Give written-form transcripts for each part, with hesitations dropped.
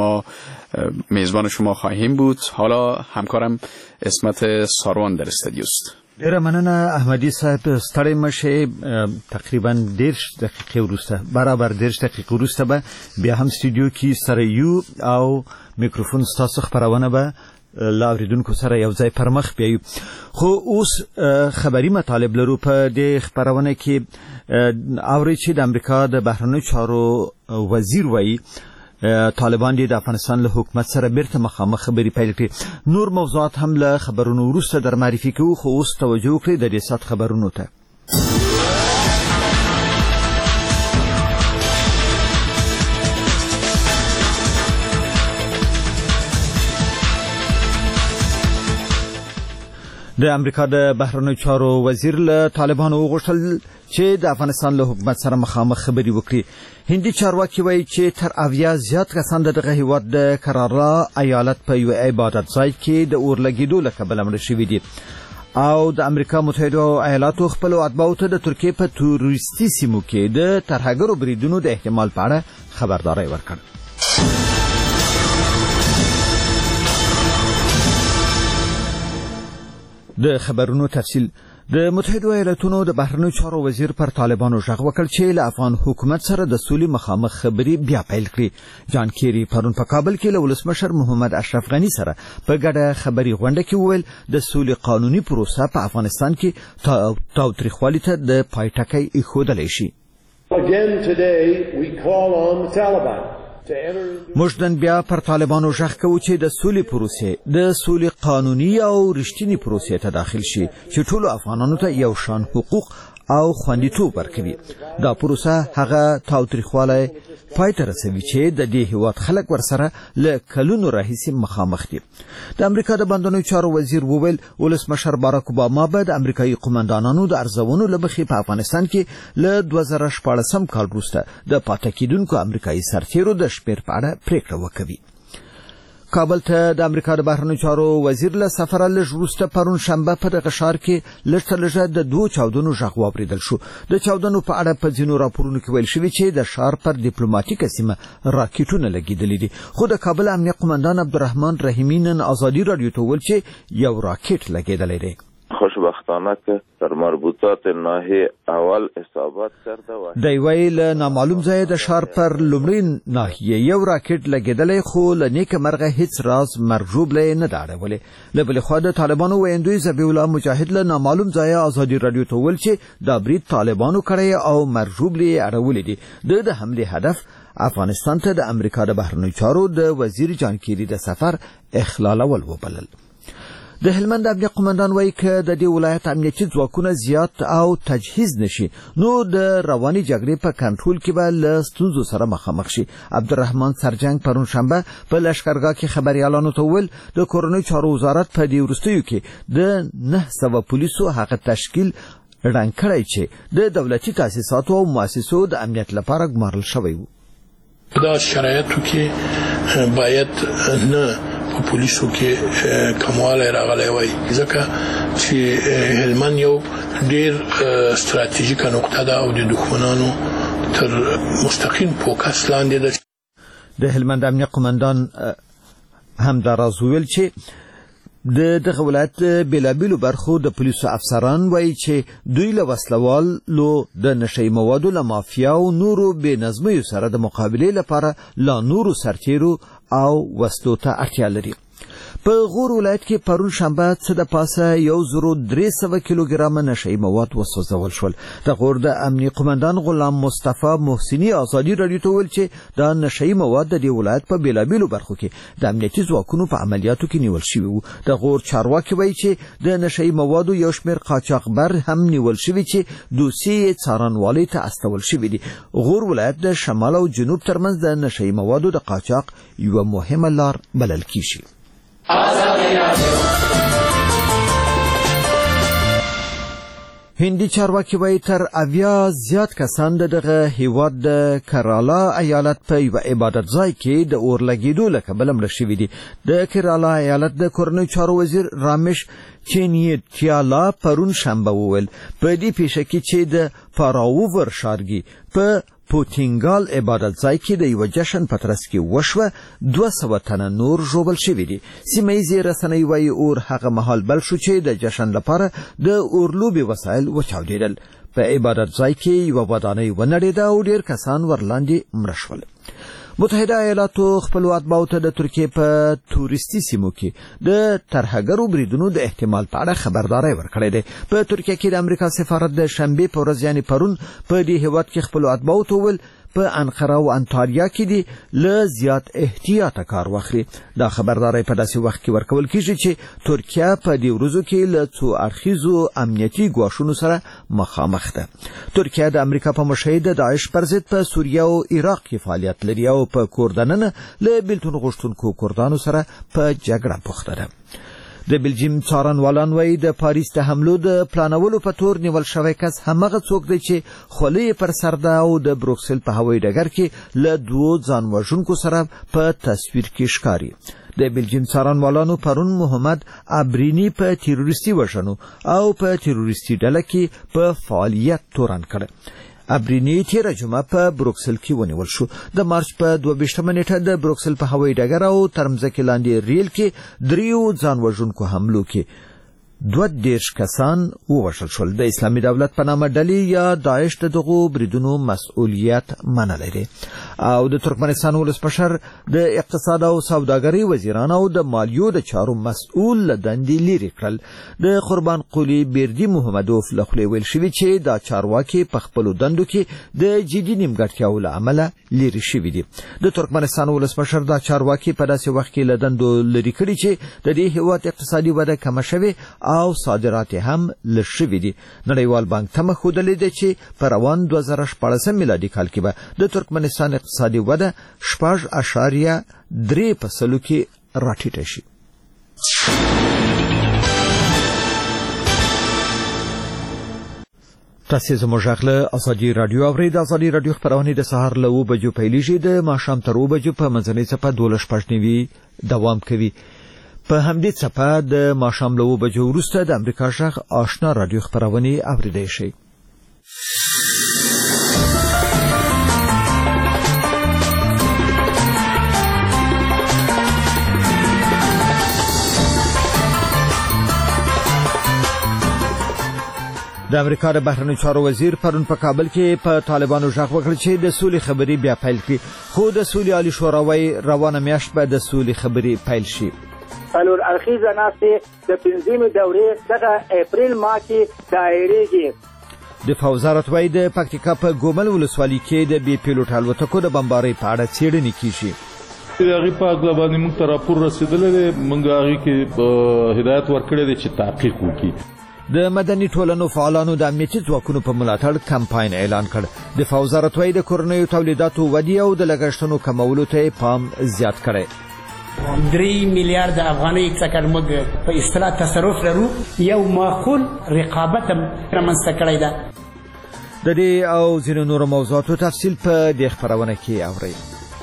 ما میزبان شما خواهیم بود. حالا همکارم اسمت ساروان در استودیو است. ډیره مننه احمدی صاحب، ستړی مشه. تقریبا 10 دقیقې وروسته برابر 10 دقیقې وروسته به بیا هم استودیو کې سره یو او میکروفون ستاسو خبرونه به لاوریدونکو سره یو ځای پر مخ بیایو. خو اوس خبري مطالب لرو په دې خبرونه کې اوري چې د امریکا د بهرنیو چارو وزیر وایي طالبان د افغانستان له حکومت سره بیرته مخامخ خبرې پیل کړې. نور موضوعات هم له خبرونو وروسته در معرفي کوو، خو اوس توجه وکړئ د دې سات خبرونو ته. د امریکا د بهرنیو چارو وزیر له طالبانو وغوښتل چې د افغانستان له حکومت سره مخامخ خبرې وکړي. هندي چارواکي وایي چې تر 80 زیات کسان دغه هیواد د کرالا ایالت په یو عبادت ځای کې د اور لګیدو له کبله مړه شوي دي. او د امریکا متحده ایالاتو خپلو اتباعو ته د ترکیې په تورستي سیمو کې د ترهګرو بریدونو د احتمال په اړه خبرداری ورکړ. د خبرونو تفصیل. د متحده ایالاتونو د بهرنیو چارو وزیر پر طالبانو غږ وکړ چې له افغان حکومت سره د سولې مخامخ خبرې بیا پیل کړي. جان کیری پرون په کابل کې له ولسمشر محمد اشرف غنی سره په ګډه خبري غونډه کې وویل د سولې قانوني پروسه په افغانستان کې تاوتریخوالي ته د پای ټکی ایښودلی شي. موږ نن بیا پر طالبانو غږ کوو چې د سولې پروسې د سولې قانوني او رښتینی پروسې ته داخل شي چې ټولو افغانانو ته یو شان حقوق او خوندیتوب ورکوي. دا پروسه هغه تاوتریخوالی پای ته رسوي چې د دې هیواد خلک ورسره له کلونو راهیسې مخامخ دي. د امریکا د بهرنیو چارو وزیر وویل ولسمشر باراک اوباما به د امریکایي قومندانانو د ارزونو له مخې په افغانستان کې له 2014 کال وروسته د پاتې کېدونکو امریکایي سرتیرو د شمېر په اړه پریکړه وکوي. کابل ته د امریکا د بهرنیو چارو وزیر له سفره لږ وروسته پرون شنبه په دغه ښار کې لږ تر لږه د 2 چاودنو غږ واورېدل شو. د چاودنو په اړه په ځینو راپورونو کې ویل شوي چې د ښار پر ډیپلوماټیکه سیمه راکټونه لګېدلي دي. خو د کابل امنیه قومندان عبدالرحمن رحیمي نن ازادي راډیو ته وویل چې یو راکټ لګېدلی دی. خوشبختانه که در مربوطات ناحیه اول اصابت کرده و دی ویل نامعلوم ځای د ښار پر لومړۍ ناحیه یو راکټ لګېدلی، خو له نیکه مرغه هیڅ راز مرجوب له نه ده اړولی. له بلې خوا د طالبانو ویندوی ذبیح الله مجاهد له نامعلوم ځایه ازادي راډیو ته وویل چې دا برید طالبانو کړی او مرجوب له یې اړولی دي. د حملې هدف افغانستان ته د امریکا د بهرنیو چارو د وزیر جان کیری د سفر اخلالول وبلل. د هلمند امنیه قومندان وایي که د دې ولایت امنیتي ځواکونه زیات او تجهیز نشي نو د رواني جګړې په کنټرول کې به له ستونزو سره مخامخ شي. عبدالرحمن سرجنګ پرون شنبه په لښکرګاه کې خبریالانو ته وویل د کورنیو چارو وزارت په دې وروستیو کې د 900 پولیسو هغه تشکیل ړنګ کړی چې د دولتي تاسیساتو او مؤسسو د امنیت لپاره ګمارل شوی و. دا شرایطو کې باید نه په پولیسو کې کموالی راغلی وای، ځکه چې هلمند یو ډیر ستراتیژیکه نقطه ده او د دښمنانو تر مستقیم فوکس لاندې ده. د هلمند امنیه قومندان هم دا راز وویل چې دغه ولایت بېلابېلو برخو د پولیسو افسران وایي چې دوی له وسلوالو د نشهیي موادو له مافیا او نورو بې نظمیو سره د مقابلې لپاره لا نورو سرتیرو او وسلو ته اړتیا لري. په غور ولایت کې پرون شنبه څه د پاسه 1300 کیلوګرامه نشهیي مواد وسوځول شول. د غور د امنیه قومندان غلام مصطفی محسنی ازادي راډیو ته وویل چې دا نشهیي مواد د دې ولایت په بېلابېلو برخو کې د امنیتي ځواکونو په عملیاتو کې نیول شوي وو. د غور چارواکي وایي چې د نشهیي موادو یو شمېر قاچاقبر هم نیول شوي چې دوسیې څارنوالۍ ته استول شوي دي. غور ولایت د شمال او جنوب ترمنځ د نشهیي موادو د قاچاق یوه مهمه لار بلل کیږي. هندي چارواکي وایي تر 80 زیات کسان دغه هیواد د کرالا ایالت په یو عبادت ځای کې د اور لګیدو له کبله مړه شوي دي. د کرالا ایالت د کورنیو چارو وزیر رامش چینیتیالا پرون شنبه وویل په دې پیښه کې چې د پاراوور ښارګي په پوتینګال عبادت ځای کې د یو جشن په ترڅ کې وشوه 200 تنه نور ژوبل شوي دي. سیمه ییزې رسنۍ وایي اور هغه مهال بل شو چې د جشن لپاره د اورلوبې وسایل وچاودېدل. په عبادت ځای کې یوه ودانۍ ونړېده او ډېر کسان ورلاندې مړه شول. متحده ایالاتو خپلو اتباعو ته د ترکیې په تورستي سیمو کې د ترهګرو بریدونو د احتمال په اړه خبرداری ورکړی دی. په ترکیه کې د امریکا سفارت د شنبې په ورځ یعنې پرون په دې هیواد کې خپلو اتباعو ته وویل په انقره او انټالیا کې دي له زیات احتیاطه کار واخلي. دا خبرداری په داسې وخت کې ورکول کیږي چې ترکیه په دې ورځو کې له څو اړخیزو امنیتي ګواښونو سره مخامخ ده. ترکیه د امریکا په مشرۍ د داعش پر ضد په سوریه او عراق کې فعالیت لري او په کور دننه له بیلتون غوښتونکو کردانو سره په جګړه بوخته ده. د بلجیم څارنوالان وایي د پاریس د حملو د پلانولو په تور نیول شوی کس همغه څوک دی چې خولۍ پر سر ده او د بروکسل په هوایي ډګر کې له 2 ځان وژونکو سره په تصویر کې ښکاري. د بلجیم څارنوالانو پرون محمد ابرینی په تیروریستي وژنو او په تیروریستي ډله کې په فعالیت تورن کړ. ابرینی تیره جمعه په بروکسل کې ونیول شو. د مارچ په 22 نیټه د بروکسل په هوایي ډګر او تر مځکې لاندې ریل کې 3 ځان وژونکو حملو کې 22 کسان ووژل شول. د اسلامي دولت په نامه ډلې یا داعش د دغو بریدونو مسؤلیت منلی دی. او د ترکمنستان ولسمشر د اقتصاد او سوداګرۍ وزیران او د مالیو د چارو مسؤل له دندې لرې کړل. د قربان قلی بیردي محمدوف له خولې ویل شوي چې دا چارواکي په خپلو دندو کې د جدي نیمګړتیاو له امله لرې شوي دي. د ترکمنستان ولسمشر دا چارواکي په داسې وخت کې له دندو لرې کړي چې د دې هیواد اقتصادي وده کمه شوې او صادرات هم لږ شوي دي. نړیوال بانک تمه ښودلې ده چې په روان 2014 میلادي کال کې به د ترکمنستان اقتصادي وده 6.3% کې راټیټه شي. تاسو زموږ غږ له ازادي رادیو اورئ. د ازادي رادیو خبرونه د سهار له 9 بجو پیلیږي د ماښام تر 2 بجو په منځنۍ څپه 12:15 دوام کوي. په همدې څپه د ماښام له 2 بجو وروسته د امریکا غږ آشنا رادیو خبرونه اوریدای شئ. د امریکا د بهرنیو چارو وزیر پرون په کابل کې په طالبانو غږ وکړ چې د سولې خبرې بیا پیل کړي. خو د سولې عالی شورا وایي روانه میاشت به د سولې خبرې پیل شي. څلور اړخیزه ناستې د 5مې دورې دغه اپریل ماه کې دایریږي. دفاع وزارت وایي د پکتیکا په ګومل ولسوالۍ کې د بې پیلوټ الوتکو د بمبارۍ په اړه څېړنې کیږي. هغې په هکله باندې موږ ته راپور رسېدلی دی. موږ هغې کې هدایت ورکړی دی چې تحقیق وکړي. د مدني ټولنو فعالانو د امنیتي ځواکونو په ملاتړ کمپاین اعلان کړ. دفاع وزارت وایي د کورنیو تولیداتو ودې او د لګښتونو کمولو ته پام زیات کړی. 3 میلیارد افغانۍ څخه موږ په اصطلاح تصرف لرو. یو معقول رقابت رامنځته کړی ده. د دې او ځینو نورو موضوعاتو تفصیل په دې خبرونه کې اورئ.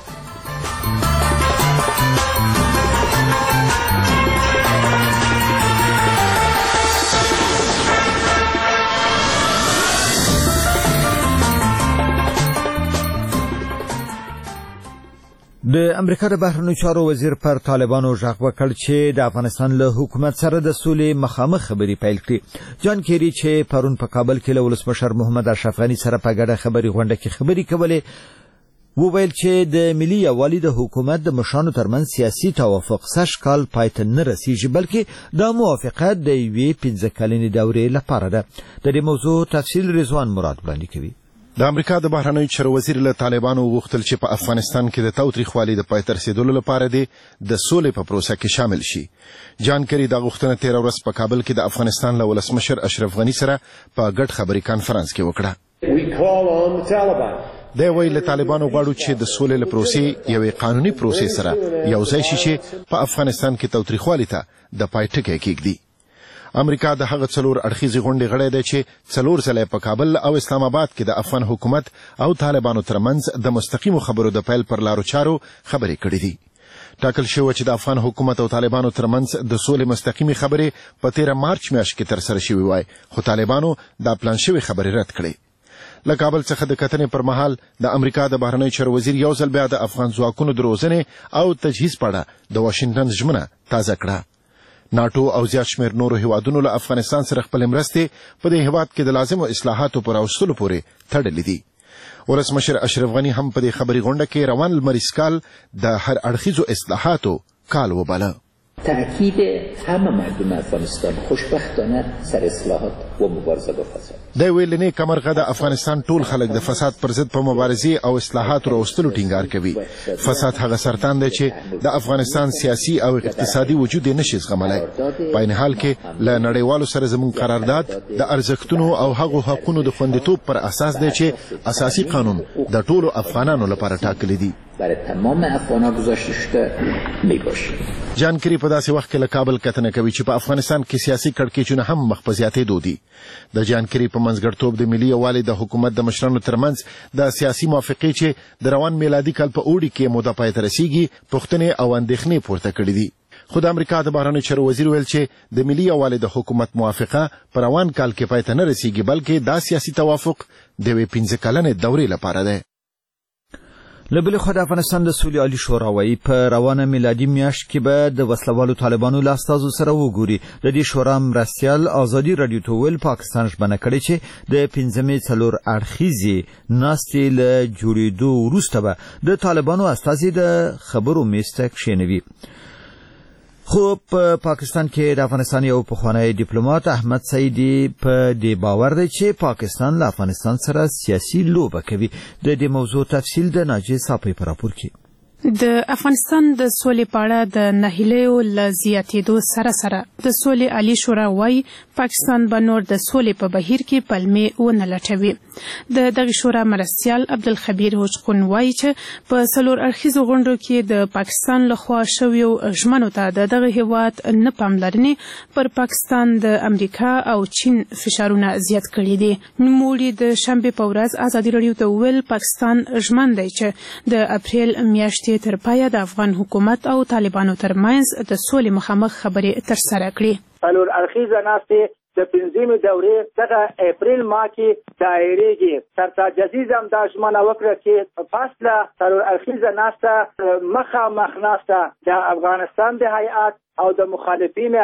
د امریکا د بهرنیو چارو وزیر پر طالبانو غږ وکړ چې د افغانستان له حکومت سره د سولې مخامخ خبرې پیل کړي. جان کیری چې پرون په کابل کې له ولسمشر محمد اشرف غني سره په ګډه خبري غونډه کې خبرې کولې وویل چې د ملي یووالي د حکومت د مشرانو ترمنځ سیاسي توافق سږ کال پای ته نه رسیږي بلکې دا موافقت د یوې 15 کلنې دورې لپاره ده. د دې موضوع تفصیل رضوان مراد وړاندې کوي. د امریکا د بهرنیو چارو وزیر له طالبانو وغوښتل چې په افغانستان کې د تاوتریخوالي د پای ته رسیدلو لپاره د سولې په پروسه کې شامل شي. جان کری دا غوښتنه 13 ورځ په کابل کې د افغانستان له ولسمشر اشرف غني سره په ګډ خبري کانفرنس کې وکړه. دا ویل له طالبانو غواړو چې د سولې له پروسې یوې قانوني پروسې سره یو ځای شي چې په افغانستان کې تاوتریخوالي ته د پای ټکی کېږدي. امریکا د هغه 4 اړخیزې غونډې غړی دی چې 4 ځله په کابل او اسلام آباد کې د افغان حکومت او طالبانو ترمنځ د مستقیمو خبرو د پیل پر لارو چارو خبرې کړې دي. ټاکل شوی چې د افغان حکومت او طالبانو ترمنځ د سولې مستقیمي خبرې په 13 مارچ میاشت کې ترسره شوې وای، خو طالبانو دا پلان شوی خبرې رد کړې. له کابل څخه د کتنې پر مهال د امریکا د بهرنیو چارو وزیر یو ځل بیا د افغان ځواکونو د روزنې او تجهیز په اړه د واشنګټن ژمنه تازه کړه. ناټو او زیات شمېر نورو هیوادونو له افغانستان سره خپلې مرستې په دې هیواد کې د لازمو اصلاحاتو پر راوستلو پورې تړلې دي. ولسمشر اشرف غني هم په دې خبري غونډه کې روان لمریز کال د هر اړخیزو اصلاحاتو کال وباله. تأکید همه مردم افغانستان خوشبختانه سر اصلاحات و مبارزه با فساد. د ویلنې کمرغه د افغانستان ټول خلک د فساد پر ضد په مبارزې او اصلاحاتو راوستلو ټینګار کوي. فساد هغه سرطان دی چې د افغانستان سیاسي او اقتصادي وجود یې نشي زغملی. په عین حال کې له نړیوالو سره زموږ قرارداد د ارزښتونو او هغو حقونو د خوندیتوب پر اساس دی چې اساسي قانون د ټولو افغانانو لپاره ټاکلی دی. برای تمام افغان‌ها گذاشته شده میباشه. جان کری په داسې وخت کې له کابل کتنه کوي چې په افغانستان کې سیاسي کړکېچونه هم مخ په زیاتېدو دي. د جان کری په منځګړیتوب د ملي یووالي د حکومت د مشرانو ترمنځ د سیاسي موافقې چې د روان میلادي کال په اوړي کې موده پای ته رسیږي پوښتنې او اندېښنې پورته کړې دي. خو د امریکا د بهرنیو چارو وزیر ویل چې د ملي یووالي د حکومت موافقه په روان کال کې پای ته نه رسیږي بلکې دا سیاسي توافق د یوې 15 کلنې دورې لپاره دی. له بلې خوا د افغانستان د سولې عالي شورا وایي په روانه میلادي میاشت کې به د وسلوالو طالبانو له استازو سره وګوري. د دې شورا مرستیال ازادي راډیو ته ویل پاکستان ژمنه کړې چې د 15مې څلور اړخیزې ناستې له جوړېدو وروسته به د طالبانو استازي د خبرو میز ته کښېنوي. خو په پاکستان کې د افغانستان یو پخوانی ډیپلوماټ احمد سعیدي په دې باور دی چې پاکستان له افغانستان سره سیاسي لوبه کوي. د دې موضوع تفصیل د ناجیه صافی په راپور کې. د افغانستان د سولې په اړه د نهیلیو له زیاتېدو سره سره د سولې عالي شورا وایي پاکستان به نور د سولې په بهیر کې پلمې ونه لټوي. د دغه شورا مرستیال عبدالخبیر هوجقون وایي چې په څلور اړخیزو غونډو کې د پاکستان لخوا شویو ژمنو ته د دغه هیواد نه پاملرنې پر پاکستان د امریکا او چین فشارونه زیات کړي دي. نوموړي د شنبې په ورځ ازادي راډیو ته وویل پاکستان ژمن دی چې د اپریل میاشتې تر پایه د افغان حکومت او طالبانو ترمنځ د سولې مخامخ خبرې ترسره کړي. څلور اړخیزه ناستې د 15مې دورې څخه اپریل ماه کې دایریږي. سرتاج عزیز هم دا ژمنه وکړه چې فاصله څلور اړخیزه ناسته مخامخ ناسته د افغانستان د هیئات او د مخالفین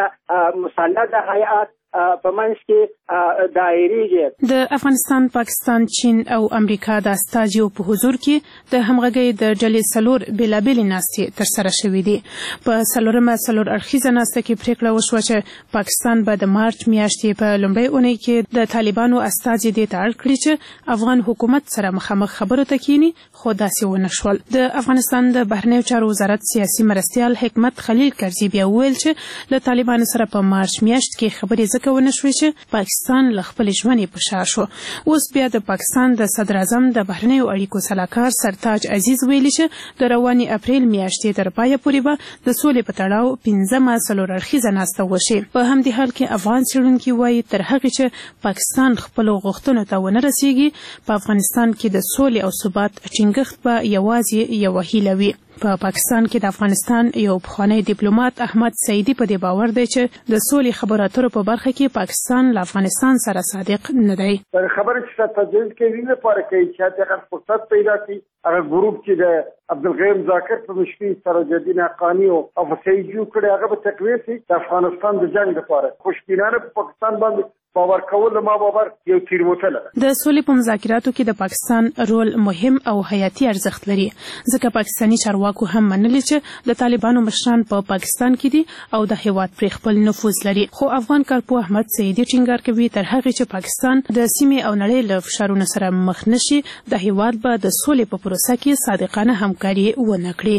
مسلط هیئات په منځ کې دایریږي. د افغانستان، پاکستان، چین او امریکا د استازیو په حضور کې د همغږۍ د ډلې څلور بېلابېلې ناستې ترسره شوې دي. په څلورمه څلور اړخیزه ناسته کې پریکړه وشوه چې پاکستان به د مارچ میاشتې په لومړۍ اونۍ کې د طالبانو استازي دې ته اړ کړي چې افغان حکومت سره مخامخ خبرو ته کینی، خو داسې ونه شول. د افغانستان د بهرنیو چارو وزارت سیاسي مرستیال حکمت خلیل کرزي بیا وویل چې له طالبانو سره په مارچ میاشت کې خبرې ونه شوې چې پاکستان له خپلې ژمنې په شا شو. اوس بیا د پاکستان د صدر اعظم د بهرنیو اړیکو سلاکار سرتاج عزیز ویلي چې د روانې اپریل میاشتې تر پایه پورې به د سولې په تړاو 15مه څلور اړخیزه ناسته وشي. په همدې حال کې افغان څېړونکي وایي تر هغې چې پاکستان خپلو غوښتنو ته ونه رسیږي په افغانستان کې د سولې او ثبات ټینګښت به یوازې یوه هیله وي. په پاکستان کې د افغانستان یو پخوانی ډیپلوماټ احمد سعیدي په دې باور دی چې د سولې خبرو اترو په برخه کې پاکستان له افغانستان سره صادق نه دی. خبره چې تدوین کوي نه پاره کوي چې هغه فرصت پیدا کړي. هغه ګروپ چې د عبدالغیم ذاکر په مشرۍ سره جدین حقانی او افسای جو کړي هغه به تقویه شي د افغانستان د جنگ لپاره. خوشبینانه په پاکستان باندې باور کول ما باور یو تیروتنه ده. د سولې په مذاکراتو کې د پاکستان رول مهم او حیاتي ارزښت لري، ځکه پاکستاني چارواکو هم منلي چې د طالبانو مشران په پاکستان کې دي او د هیواد پر خپل نفوذ لري. خو افغان کارپوه احمد سعیدي ټینګار کوي تر هغې چې پاکستان د سیمې او نړۍ له فشارونو سره مخ نشي د هیواد به د سولې په پروسه کې صادقانه همکاري ونه کړي.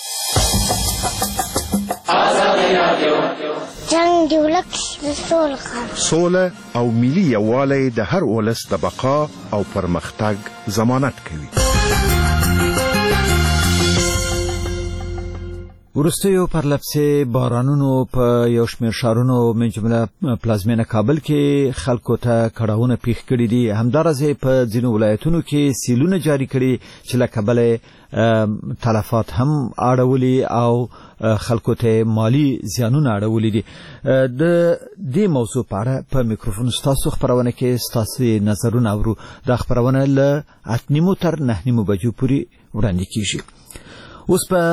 جنگ دی ولک سوله او ملي یووالی د هر ولس د بقا او پرمختګ ضمانت کوي. وروستیو پرلپسې بارانونو په یو شمېر ښارونو من جمله پلازمینه کابل کې خلکو ته کړاوونه پیښ کړي دي. همداراز په ځینو ولایتونو کې سیلونه جاري کړي چې له کبله تلفات هم اړولي او خلکو ته مالی زیانونه اړولي دي. د دې موضوع په اړه په میکروفون ستاسو خبرونه کې ستاسو نظرونه اورو. دا خبرونه له 8:30 تر 9:30 بجو پورې وړاندې کیږي. اوس په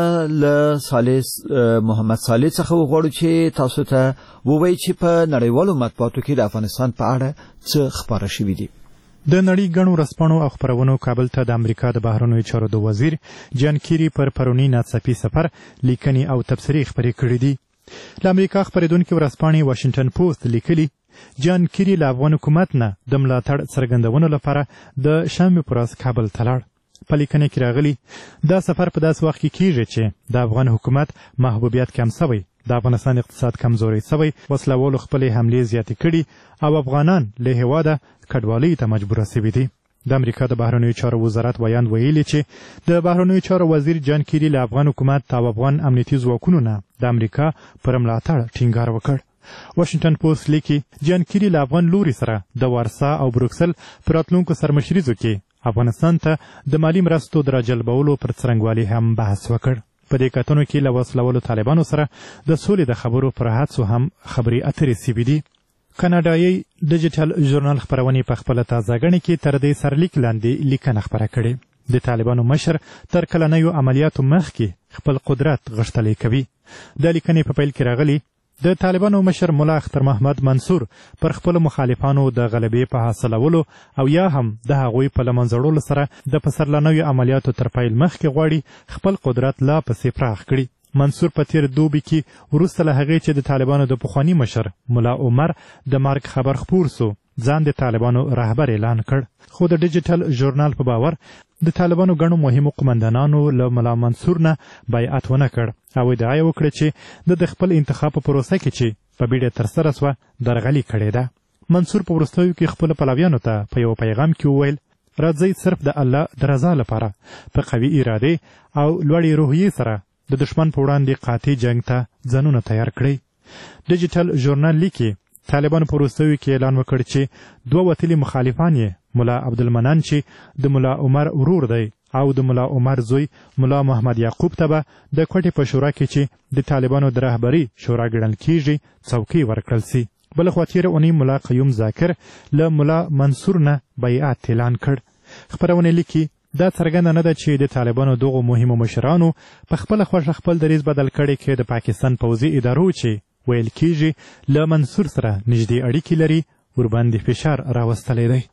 ل محمد صالح څخه وغواړو چې تاسو ته ووایي چې په نړیوالو مطبوعاتو کې د افغانستان په اړه څه خبره شوي دي. د نړۍ ګڼو رسپانو او خبرونو کابل ته د امریکا د بهرنیو چارو د وزیر جان کیری پر پرونی ناڅاپي سفر لیکنې او تبصرې خپرې کړې دي. د امریکا خبرېدونکي ورځپاڼې واشنګټن پوسټ لیکلي جان کیری له افغان حکومت نه د ملاتړ څرګندونو لپاره د شنبې په ورځ کابل ته لاړ. په لیکنه کې راغلي دا سفر په داسې وخت کې کیږي چې د افغان حکومت محبوبیت کم شوی، د افغانستان اقتصاد کمزوری شوی، وسلوالو خپلې حملې زیاتې کړي او افغانان له هېواده کډوالۍ ته مجبوره شوي دي. د امریکا د بهرنیو چارو وزارت بیان ویلي چې د بهرنیو چارو وزیر جان کیری له افغان حکومت او افغان امنیتي ځواکونو نه د امریکا پر ملاتړ ټینګار وکړ. واشنګټن پوسټ لیکي جان کیری له افغان لوري سره د وارسا او بروکسل په راتلونکو سرمشریزو کې افغانستان ته د مالی مرستو د راجلبولو پر څرنګوالي هم بحث وکړ. په دې کتنو کې له وسلوالو طالبانو سره د سولې د خبرو پر هڅو هم خبرې اترې شوي دي. کاناډایي ډیجیټل ژورنال خپرونې په خپله تازهګڼې کې تر دې سرلیک لاندې لیکنه خپره کړې. د طالبانو مشر تر کلنیو عملیاتو مخکې خپل قدرت غښتلی کوي. د لیکنې په پیل کې راغلي د طالبانو مشر ملا اختر محمد منصور پر خپلو مخالفانو د غلبې په حاصلولو او یا هم د هغوی په له منځه وړلو سره د پسرلنیو عملیاتو تر پیل مخکې غواړي خپل قدرت لا پسې پراخ کړي. منصور په تیر دوبي کې وروسته له هغې چې د طالبانو د پخواني مشر ملا عمر د مرګ خبر خپور سو ځان د طالبانو رهبر اعلان کړ. خو د ډیجیټل ژورنال په باور د طالبانو ګڼو مهمو قمندانانو له ملا منصور نه بیعت ونه کړ او ادعا یې وکړه چې د خپل انتخاب په پروسه کې چې په بیړه ترسره سوه درغلي کړې ده. منصور په وروستیو کې خپلو پلویانو ته په یو پیغام کې وویل راځئ صرف د الله د رضا لپاره په قوي ارادې او لوړې روحیې سره د دشمن په وړاندې قاطع جنګ ته ځانونه تیار کړئ. ډیجیټل ژورنال لیکي طالبانو په وروستیو کې اعلان وکړ چې 2 وتلي مخالفان یې ملا عبدالمنان چې د ملا عمر ورور دی او د ملا عمر زوی ملا محمد یعقوب ته به د کوټې په شورا کې چې د طالبانو د رهبري شورا ګڼل کیږي څوکۍ ورکړل سي. بلخوا تېره اونۍ ملا قیوم ذاکر له ملا منصور نه بیعت اعلان کړ. خپرونه لیکي دا څرګنده نه ده چې د طالبانو دغو مهمو مشرانو په خپله خوښه خپل دریځ بدل کړی کې د پاکستان پوځي ادارو چې ویل کیږي له منصور سره نږدې اړیکې لري ورباندې فشار راوستلی دی.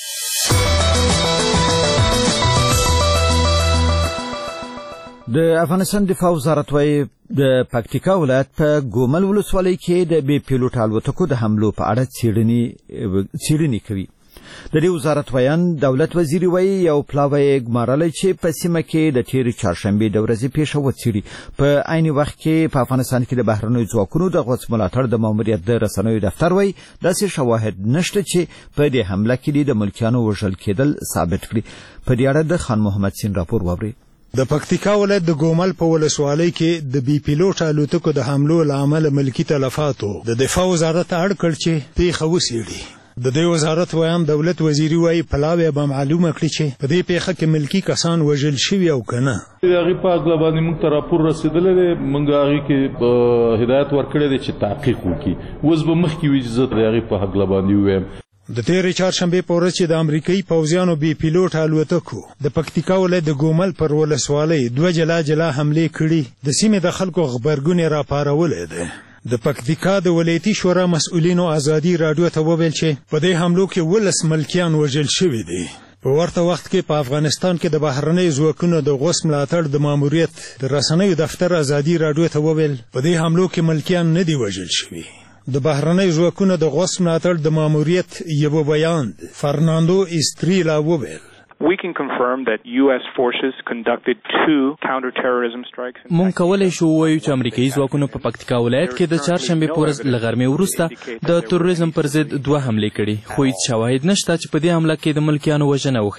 د افغانستان دفاع وزارت وايي د پکتیکا ولایت په ګومل ولسوالۍ کې د بې پیلوټ الوتکو د حملو په اړه څېړنې کوي. د دې وزارت ویان دولت وزیر وايي یو پلاوی ګمارلی چې په سیمه کې د تېرې چهارشنبې د ورځې پیښه وڅېړي. په عین وخت کې په افغانستان کې د بهرنیو ځواکونو د غوڅ ملاتړ د ماموریت د رسنیو دفتر وايي داسې شواهد نشته چې په دې حمله کې د ملکیانو وژل کېدل ثابت کړي. په دې اړه د خان محمد سین راپور واورئ. د پکتیکا ولایت د ګومل په ولسوالۍ کې د بي پیلوټ الوتکو د حملو له امله ملکي تلفاتو د دفاع وزارت اړ کړ چې پیښه وڅېړي. د دې وزارت ویان دولت وزیري وايي پلاوی به معلومه کړي چې په دې پیښه کې ملکي کسان وژل شوي او که نه. هغې په هکله باندې موږ ته راپور رسېدلی دی. موږ هغې کې هدایت ورکړی دی چې تحقیق وکړي. اوس به مخکې وي چې زه د هغې په هکله باندې ووایم. د تېرې چهارشنبې په ورځ چې د امریکایي پوځیانو بي پیلوټ الوتکو د پکتیکا ولایت د ګومل پر ولسوالۍ 2 جلا حملې کړي د سیمې د خلکو غبرګون یې راپارولی دی. د پکتیکا د ولایتي شورا مسؤلینو ازادي راډیو ته وویل چې په دې حملو کې 12 ملکیان وژل شوي دي. په ورته وخت کې په افغانستان کې د بهرنیو ځواکونو د غوڅ ملاتړ د ماموریت د رسنیو دفتر ازادي راډیو ته وویل په دې حملو کې ملکیان نه دي وژل شوي. د بهرنیو ځواکونو د غوڅ ملاتړ د ماموریت یو بیان فرناندو استریلا وویل We can confirm that U.S. forces conducted 2 counter-terrorism strikes. مونږ کولای شو ووایو چې امریکایي ځواکونو په پکتیکا ولایت کې د چهارشنبې په ورځ له غرمې وروسته د تروریزم پر ضد 2 حملې کړي، خو هیڅ شواهد نشته چې په دې حمله کې د ملکیانو وژنه وښیي.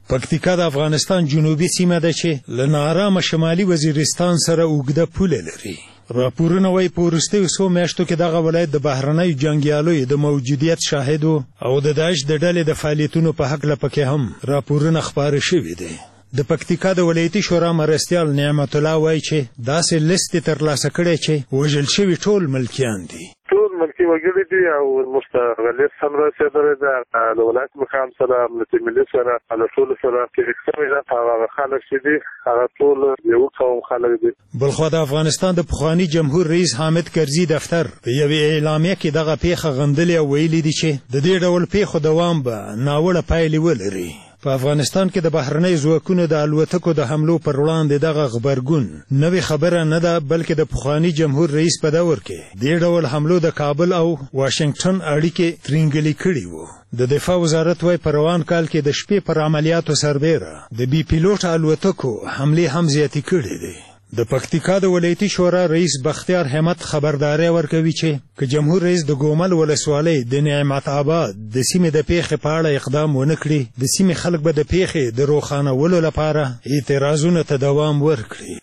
پکتیکا د افغانستان جنوبي سیمه ده چې له ناارامه شمالي وزیرستان سره اوږده پوله لري. راپورونه وايي په وروستیو څو میاشتو کې دغه ولایت د بهرنیو جنګیالیو د موجودیت شاهد او د داعش د ډلې د فعالیتونو په هکله پکې هم راپورونه خپاره شوي دي. د پکتیکا د ولایتي شورا مرستیال نعمت الله وایي چې داسې لیست ترلاسه کړی چې وژل شوي ټول ملکیان دي. ټول ملکي وګړي دي او مستغلس هم رسېدلي ده د ولایت مقام سره امنیتي ملي سره له ټولو سره شریک شوي ده. هغه خلک چې دي هغه ټول یو قوم خلک دي. بلخوا د افغانستان د پخواني جمهور رئیس حامد کرزي دفتر په یوې اعلامیه کې دغه پیښه غندلې او ویلي دي چې د دې ډول پیښو دوام به ناوړه پایلې ولري. په افغانستان کې د بهرنۍ ځواکونو د الوتکو د حملو پر وړاندې دغه غبرګون نوې خبره نه ده، بلکې د پخواني جمهور رئیس په دور کې دې ډول حملو د کابل او واشنگټن اړیکې ترینګلې کړي وو. د دفاع وزارت وايي په روان کال کې د شپې پر عملیاتو سربیره د بي پیلوټ الوتکو حملې هم زیاتې کړې دي. د پکتیکا د ولایتي شورا رئیس بختیار همت خبرداري ورکوي چې جمهور رئیس د ګومل ولسوالۍ د نعمت آباد د سیمې د پیښې په اړه اقدام ونه کړي، د سیمې خلک به د پیښې د روښانولو لپاره اعتراضونو ته دوام ورکړي.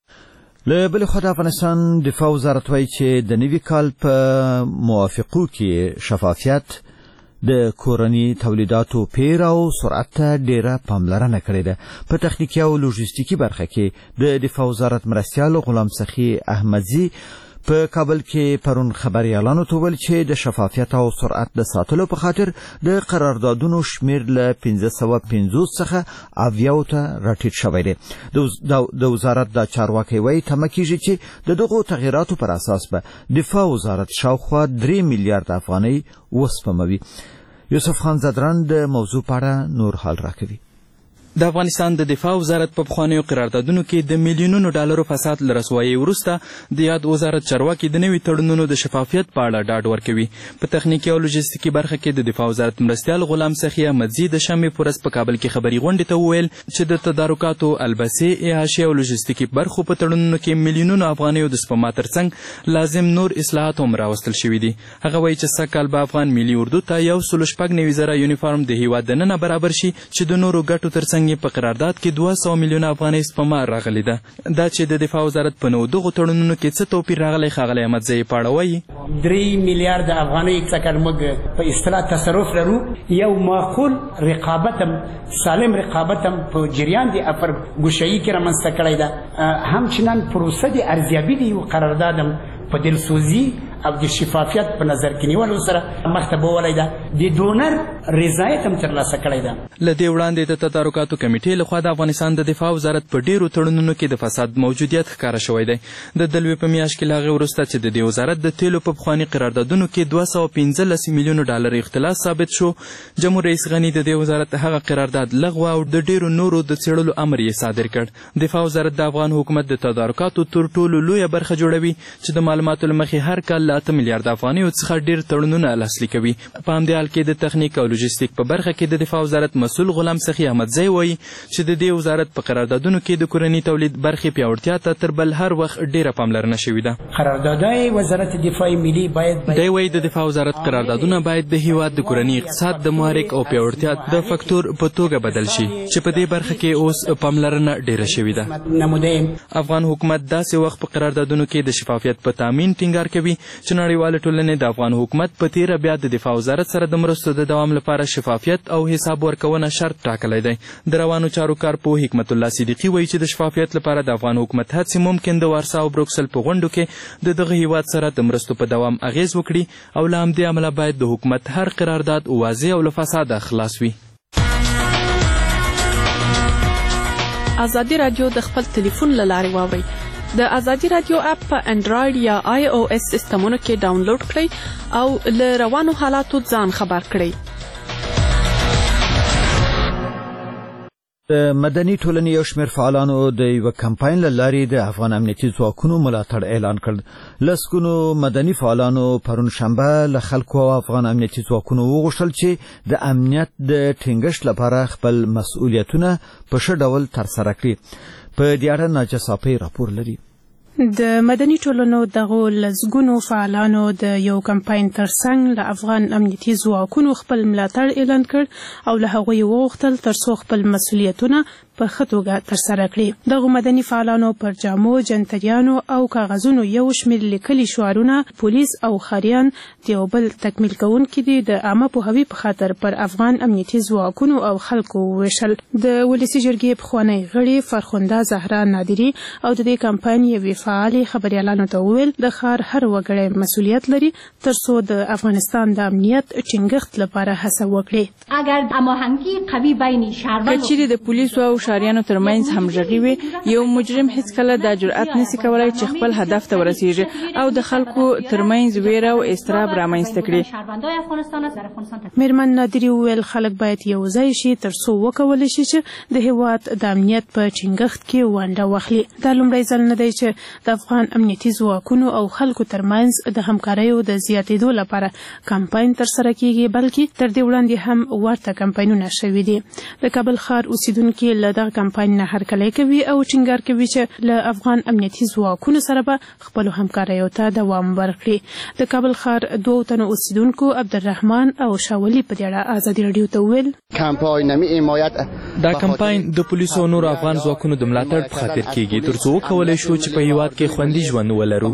له بلې خوا د افغانستان دفاع وزارت وایي چې د نوي کال په موافقو کې شفافیت د کورني تولیداتو پیر او سرعت ته ډیره پاملرنه کړې ده. په تخنیکي او لوژستیکي برخه کې د دفاع وزارت مرستیال غلام سخی احمدزی په کابل کې پرون خبريالانو ته ویل چې د شفافیت او سرعت د ساتلو په خاطر د قراردادونو شمیر له 1550 څخه 80 ته راټیټ شوی دی. د وزارت د چارواکي وایي تمه کیږي چې د دغو تغیراتو پر اساس به دفاع وزارت شاوخوا 3 میلیارډ افغانۍ وسپموي. یوسف خان زدران د موضوع په اړه نور حال راکوي. د افغانستان د دفاع وزارت په پخوانیو قراردادونو کې د میلیونونو ډالرو فساد له رسوایۍ وروسته د یاد وزارت چارواکي د نوي تړونونو د شفافیت په اړه ډاډ ورکوي. په تخنیکي او لوژستیکي برخه کې د دفاع وزارت مرستیال غلام سخی احمدزی د شنبې په ورځ په کابل کې خبري غونډې ته وویل چې د تدارکاتو، البسې، اعاشې او لوژستیکي برخو په تړونونو کې میلیونونو افغانیو د سپما ترڅنګ لازم نور اصلاحات هم راوستل شوي دي. هغه وایي چې سږکال به افغان ملي اردو ته 1.9 یونیفارم د هیواد دننه برابر شي چې د نورو ګټو ترڅنګ په قرارداد کې 200 میلیونه افغانۍ سپما راغلي ده. دا چې د دفاع وزارت په نو دغو تړونونو کې څه توپیر راغلی ښاغلی احمدزی په اړه وایي 3 میلیارد افغانۍ څخه موږ په اصطلاح تصرف لرو. یو معقول رقابتم سالم رقابتم په جریان د افرګوشایي کې رامنځته کړی ده. همچنان پروسه د ارزیابي د یو قراردادم په دلسوزي او د شفافیت په نظر کې نیولو سره مخته بولی ده. د ډونر رضایت هم ترلاسه کړی ده. له دې وړاندې د تدارکاتو کمیټې لخوا د افغانستان د دفاع وزارت په ډیرو تړونونو کې د فساد موجودیت ښکاره شوی دی. د دلوي په میاشت کې له هغې وروسته چې د دې وزارت د تیلو په پخواني قراردادونو کې 215 میلیونو ډالر اختلاس ثابت شو، جمهور رئیس غني د دې وزارت هغه قرارداد لغوه او د ډیرو نورو د څېړلو امر یې صادر کړ. دفاع وزارت د افغان حکومت د تدارکاتو تر ټولو لویه برخه جوړوي چې د معلوماتو له مخې هر کال له 8 میلیارد افغانیو څخه ډیر تړونونه لاسلیک کوي. په همدې حال کې د تخنیک او لوژستیک په برخه کې د دفاع وزارت مسؤل غلام سخی احمدزی وایي چې د دې وزارت په قراردادونو کې د کورني تولید برخې پیاوړتیا ته تر بل هر وخت ډیره پاملرنه شوې ده. قراردادهای وزارت دفاع ملی باید دی وایي د دفاع وزارت قراردادونه باید د هیواد د کورني اقتصاد د محرک او پیاوړتیا د فکتور په توګه بدل شي چې په دې برخه کې اوس پاملرنه ډیره شوې ده. افغان حکومت داسې وخت په قراردادونو کې د شفافیت په تامین ټینګار کوي چې نړیواله ټولنې د افغان حکومت په تیره بیا د دفاع وزارت سره د مرستو د دوام لپاره شفافیت او حساب ورکونه شرط ټاکلی دی. د روانو چارو کارپوه حکمت الله صدیقي وایي چې د شفافیت لپاره د افغان حکومت هڅې ممکن د وارسا او بروکسل په غونډو کې د دغه هیواد سره د مرستو په دوام اغیز وکړي او له همدې امله باید د حکومت هر قرارداد واضح او له فساده خلاص وي. ازادي رادیو د خپل ټلیفون له لارې واورئ. د ازادي رادیو اپ په انډراید یا آی او اس سیسټمونو کې ډاونلوډ کړئ او له روانو حالاتو ځان خبر کړئ. د مدني ټولنې یو شمېر فعالانو د یوه کمپاین له لارې د افغان امنیتي ځواکونو ملاتړ اعلان کړ. لسګونو مدني فعالانو پرون شنبه له خلکو او افغان امنیتي ځواکونو وغوښتل چې د امنیت د ټینګښت لپاره خپل مسؤلیتونه په ښه ډول ترسره کړي. په دې اړه ناجا صافی راپور لري. د مدني ټولنو دغو لزګونو فعالانو د یو کمپاین ترڅنګ له افغان امنیتي ځواکونو خپل ملاتړ اعلان کړ او له هغوی وغوښتل ترڅو خپل مسؤلیتونه په ښه توګه ترسره کړي. دغو مدني فعالانو پر جامو، جنتریانو او کاغذونو یو شمېر لیکلي شعارونه پولیس او ښاریان د یو بل تکمیل کوونکي دي د عامه پوهاوي په خاطر پر افغان امنیتي ځواکونو او خلکو وویشل. د ولسي جرګې پخوانی غړي فرخنده زهرا نادري او د دې کمپاین یوې فعالې خبریالانو ته وویل د ښار هر وګړی مسؤلیت لري ترڅو د افغانستان د امنیت ټینګښت لپاره هڅه وکړي. اگر هماهنګي قوي بین شهروندانو کچېرې د پولیسو او شهریانو ترمنځ همغږي وي یو مجرم هیڅکله دا جرأت نشي کولای چې خپل هدف ته ورسیږي او د خلکو ترمنځ ویره او اضطراب رامنځته کړي. میرمن نادري وویل خلک باید یو ځای شي ترڅو وکولی شي چې د هیواد د امنیت په ټینګښت کې ونډه واخلي. دا لومړی ځل نه دی چې د افغان امنیتي ځواکونو او خلکو ترمنځ د همکاریو د زیاتېدو لپاره کمپاین ترسره کیږي بلکې تر دې وړاندې هم ورته کمپاینونه شوي دي. د کابل ښار اوسیدونکي له دغه کمپاین نه هرکلی کوي او ټینګار کوي چې له افغان امنیتي ځواکونو سره به خپلو همکاریو ته دوام ورکړي. د کابل ښار 2 تنو اوسیدونکو عبدالرحمن او شاولي په دې اړه ازادي راډیو ته وویل دا کمپاین د پولیسو او نورو افغان ځواکونو د ملاتړ په خاطر کیږي ترڅو وکولی شو چې په هیواد کې خوندي ژوند ولرو.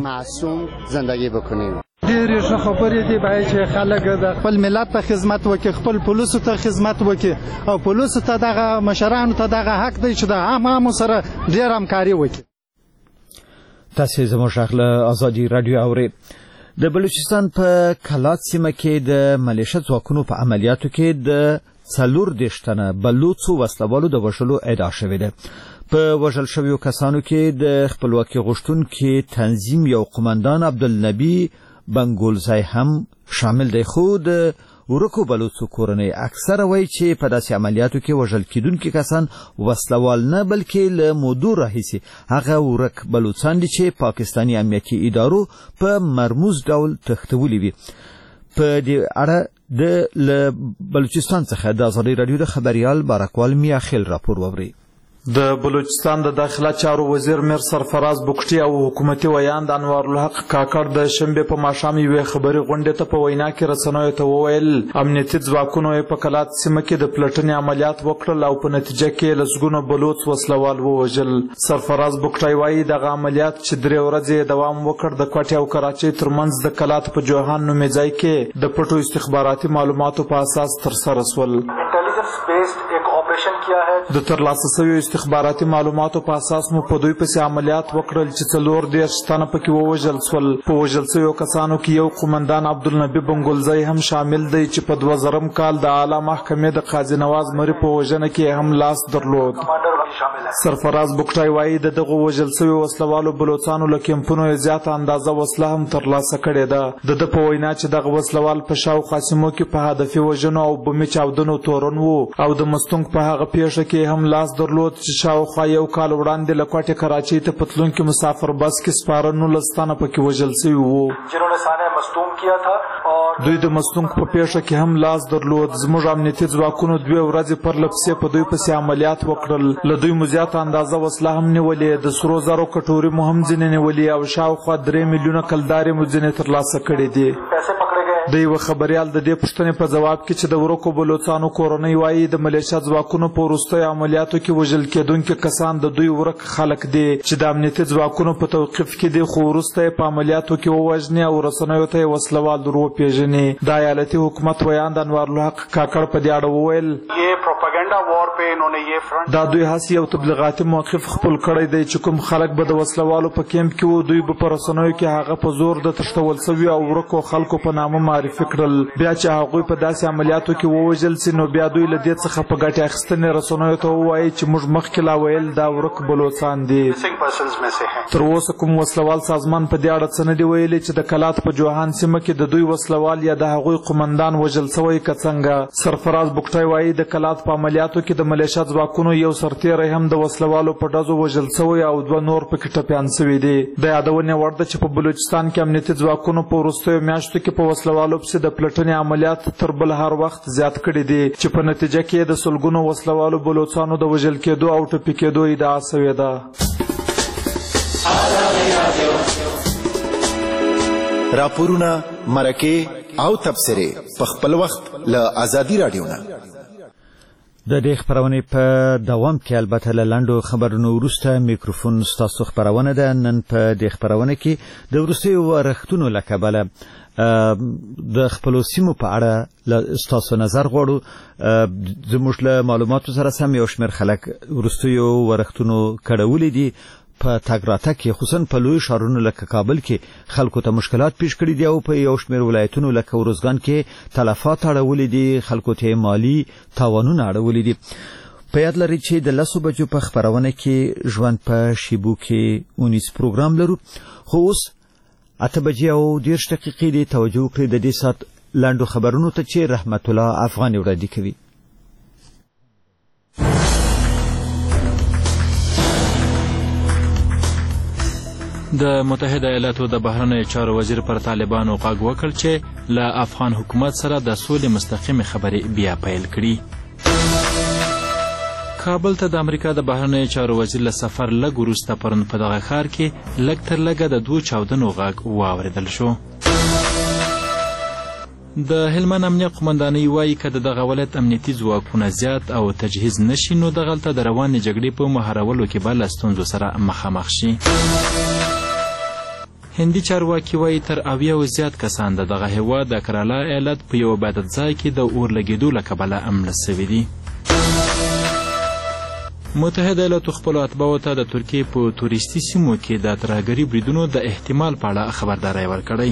ډېرې ښه خبرې دي باید چې خلک د خپل ملت ته خدمت وکړي، خپل پولیسو ته خدمت وکړي او پولیسو ته دغه مشرانو ته دغه حق دی چې د عامو سره ډېر همکاري وکړي. تاسې زموږ غږ له ازادي راډیو اورئ. د بلوچستان په کلات سیمه کې د ملیشه ځواکونو په عملیاتو کې د 40 تنه بلوڅو وسلوالو د وژلو ادعا شوې ده. په وژل شویو کسانو کې د خپلواکي غوښتونکي تنظیم یو قومندان عبدالنبي بنګولزی هم شامل دی. خو د ورکو بلوڅو کورنۍ اکثره وایي چې په داسې عملیاتو کې وژل کیدونکي کسان وسلوال نه بلکې له مودو راهیسې هغه ورک بلوڅان دي چې پاکستاني امنیتي ادارو په مرموز ډول تښتولي وي. په دې اړه د بلوچستان څخه د ازادي راډیو د خبريال بارکوال میاخیل راپور ووري. د بلوچستان د داخله چارو وزیر میر سرفراز بوکټي او حکومتي ویاند انوار الحق کاکړ د شنبه په ماښام یوې خبري غونډې ته په وینا کې رسنیو ته وویل امنیتي ځواکونو په کلات سیمه کې د پلټنې عملیات وکړل او په نتیجه کې لسګونه بلوڅ وسلوال ووژل. سرفراز بوکټي وایي دغه عملیات چې 3 ورځې دوام وکړ د کوټې او کراچۍ ترمنځ د کلات په جوهان نومي ځای کې د پټو استخباراتي معلوماتو په اساس ترسره شول. د ترلاسه شویو استخباراتي معلوماتو په اساس مو په دوی پسې عملیات وکړل چې 40 تنه پکې ووژل شول. په وژل شویو کسانو کې یو قومندان عبدالنبي بنګولزی هم شامل دی چې په 2000 کال د اعلی محکمې د قاضي نواز مري په وژنه کې هم لاس درلود. سرفراز بوکټي وایي د دغو وژل شویو وسلوالو بلوڅانو له کیمپونو زیاته اندازه وسله هم ترلاسه کړې ده. د په وینا چې دغه وسلوال په شاوخوا سیمو کې په هدفي وژنو او بمي چاودنو تورن وو او د مستونګ په هغه پیښه کې هم لاس درلود چې شاوخوا یو کال وړاندې له کوټې کراچۍ ته په تلونکي مسافر بس کې سپاره 19 تنه پکې وژل شوي وو. دوی د مستونګ په پیښه کې هم لاس درلود. زموږ امنیتي ځواکونو 2 ورځې پرله پسې په دوی پسې عملیات وکړل. له دوی مو زیاته اندازه وسله هم نیولې، د سرو زرو کټوري مو هم ځینې نیولې او شاوخوا 3 میلیونه کلدارې مو ځینې ترلاسه کړې دي. د یو خبريال د دې پوښتنې په جواب کې چې د ورکو بلوڅانو کورنۍ وایي د ملیشیا ځواکونو په وروستیو عملیاتو کې وژل کېدونکي کسان د دوی ورک خلک دي چې د امنیتي ځواکونو په توقیف کې دي، خو وروسته یې په عملیاتو کې ووژني او رسنیو ته یې وسلوال در وپېژني. د ایالتي حکومت ویاند انوار الحق کاکړ په دې اړه وویل دا دوی هسې یو تبلیغاتي موقف خپل کړی دی چې کوم خلک به د وسلوالو په کیمپ کې وو دوی به په رسنیو کې هغه په زور د تښتول شوي او ورکو خلکو په نامه معرفي کړل. بیا چې هغوی په داسې عملیاتو کې ووژل سي نو بیا دوی له دې څخه په ګټې اخیستنې رسنیو ته ووایي چې موږ مخکې لا ویل دا ورک بلوڅان دي. تر اوسه کوم وسلوال سازمان په دې اړه څه نه دي ویلي چې د کلات په جوهان سیمه کې د دوی وسلوال یا د هغوی قومندان وژل شوی که څنګه. سرفراز بوکټي وایي د کلات په عملیاتو کې د ملیشیا ځواکونو یو سرتیری هم د وسلوالو په ډزو وژل شوی او 2 نور پکې ټپیان شوي دي. د یادونې وړ ده چې په بلوچستان کې امنیتي ځواکونو په وروستیو میاشتو کې په وسلوالو پسې د پلټنې عملیات تر بل هر وخت زیات کړي دي چې په نتیجه کې د سلګونو وسلوالو بلوڅانو د وژل کېدو او ټپي کېدو ادعا شوې ده. راپورونه، مرکه او تبصره په خپل وخت له آزادي رادیو نه. د دې خبرونه په دوام کې البته له لاندو خبرونو وروسته میکروفون ستاسو خبرونه ده. نن په دې خبرونه کې د وروستیو ورښتونو له کبله د خپلو سیمو په اړه ستاسو نظر غواړو. زموږ له معلوماتو سره سم یو شمېر خلک وروستیو ورښتونو کړولي دي په تګ راتګ کې، خصوصا په لوی ښارونو لکه کابل کې خلکو ته مشکلات پیښ کړي دي او په یو شمېر ولایتونو لکه ارزګان کې تلفات اړولي دي، خلکو ته مالی تاوانونه اړولي دي. په یاد لرئ چې د 10 بجو په خبرونه کې ژوند په شیبو کې 19 پروګرام لرو، خو اوس 8 بجې او 10 دقیقې دی. توجه وکړئ د دې ساعت لاندو خبرونو ته چې رحمت الله افغاني وړاندې کوي. د متحده ایالاتو د بهرنیو چارو وزیر پر طالبانو غږ وکړ چې له افغان حکومت سره د سولې مستقیمې خبرې بیا پیل کړي. کابل ته د امریکا د بهرنیو چارو وزیر له سفر لږ وروسته پرون په دغه ښار کې لږ تر لږه د 2 چاودنو غږ واورېدل شو. د هلمند امنیه قومندانۍ وایي که د دغه ولایت امنیتي ځواکونه زیات او تجهیز نشي نو دغلته د روانې جګړې په مهارولو کې به له ستونزو سره مخامخ شي. هندي چارواکي وایي تر 80 زیات کسان د دغه هېواد د کرالا ایالت په یو عبادت ځای کې د اور لګېدو له کبله مړه سوي دي. متحده ایالاتو خپلو اتباعو ته د ترکیې په تورستي سیمو کې د ترهګري بریدونو د احتمال په اړه خبرداری ورکړی.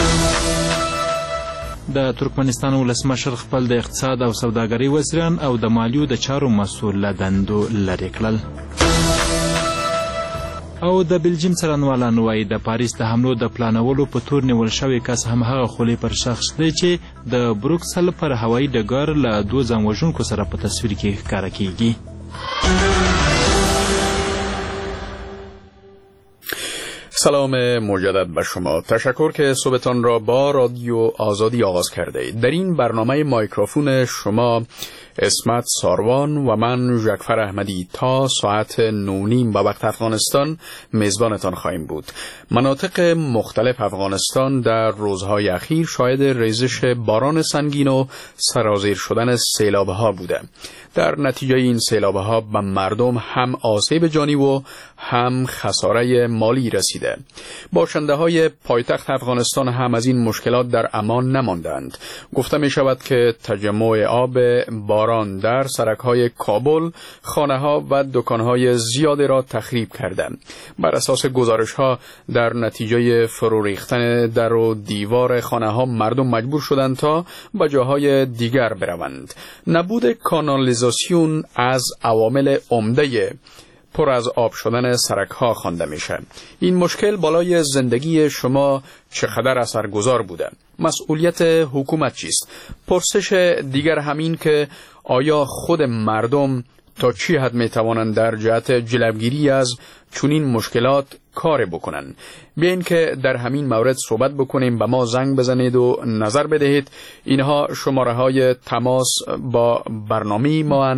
د ترکمنستان ولسمشر خپل د اقتصاد او سوداګرۍ وزیران او د مالیو د چارو مسؤل له دندو لرې کړل. او د بلجیم څارنوالان وایي د پاریس د حملو د پلانولو په تور نیول شوی کس همهغه خولې پر شخص دی چې د بروکسل پر هوایي ډګر له 2 ځان وژونکو سره په تصویر کې ښکاره کیږي. سلام مجدد به شما. تشکر که صبحتان را با رادیو آزادی آغاز کرده اید. در این برنامه مایکروفون شما اسمت ساروان و من ژکفر احمدی تا ساعت 9:30 به وقت افغانستان میزبانتان خواهیم بود. مناطق مختلف افغانستان در روزهای اخیر شاهد ریزش باران سنگین و سرازیر شدن سیلاب‌ها بوده. در نتیجه این سیلاب‌ها به مردم هم آسیب جانی و هم خساره مالی رسیده. باشنده‌های پایتخت افغانستان هم از این مشکلات در امان نماندند. گفته می شود که تجمع آب باران در سرک‌های کابل خانه‌ها و دکان‌های زیادی را تخریب کرده. بر اساس گزارش‌ها در نتیجه فرو ریختن در و دیوار خانه‌ها مردم مجبور شدند تا به جاهای دیگر بروند. نبود کانالیزاسیون از عوامل عمده پر از آب شدن سرک‌ها خوانده میشه. این مشکل بالای زندگی شما چقدر اثرگذار بوده؟ مسئولیت حکومت چیست؟ پرسش دیگر همین که آیا خود مردم تا چی حد میتوانند در جهت جلوگیری از چنین مشکلات کار بکنن؟ بیاین که در همین مورد صحبت بکنیم. به ما زنگ بزنید و نظر بدهید. اینها شماره های تماس با برنامه ما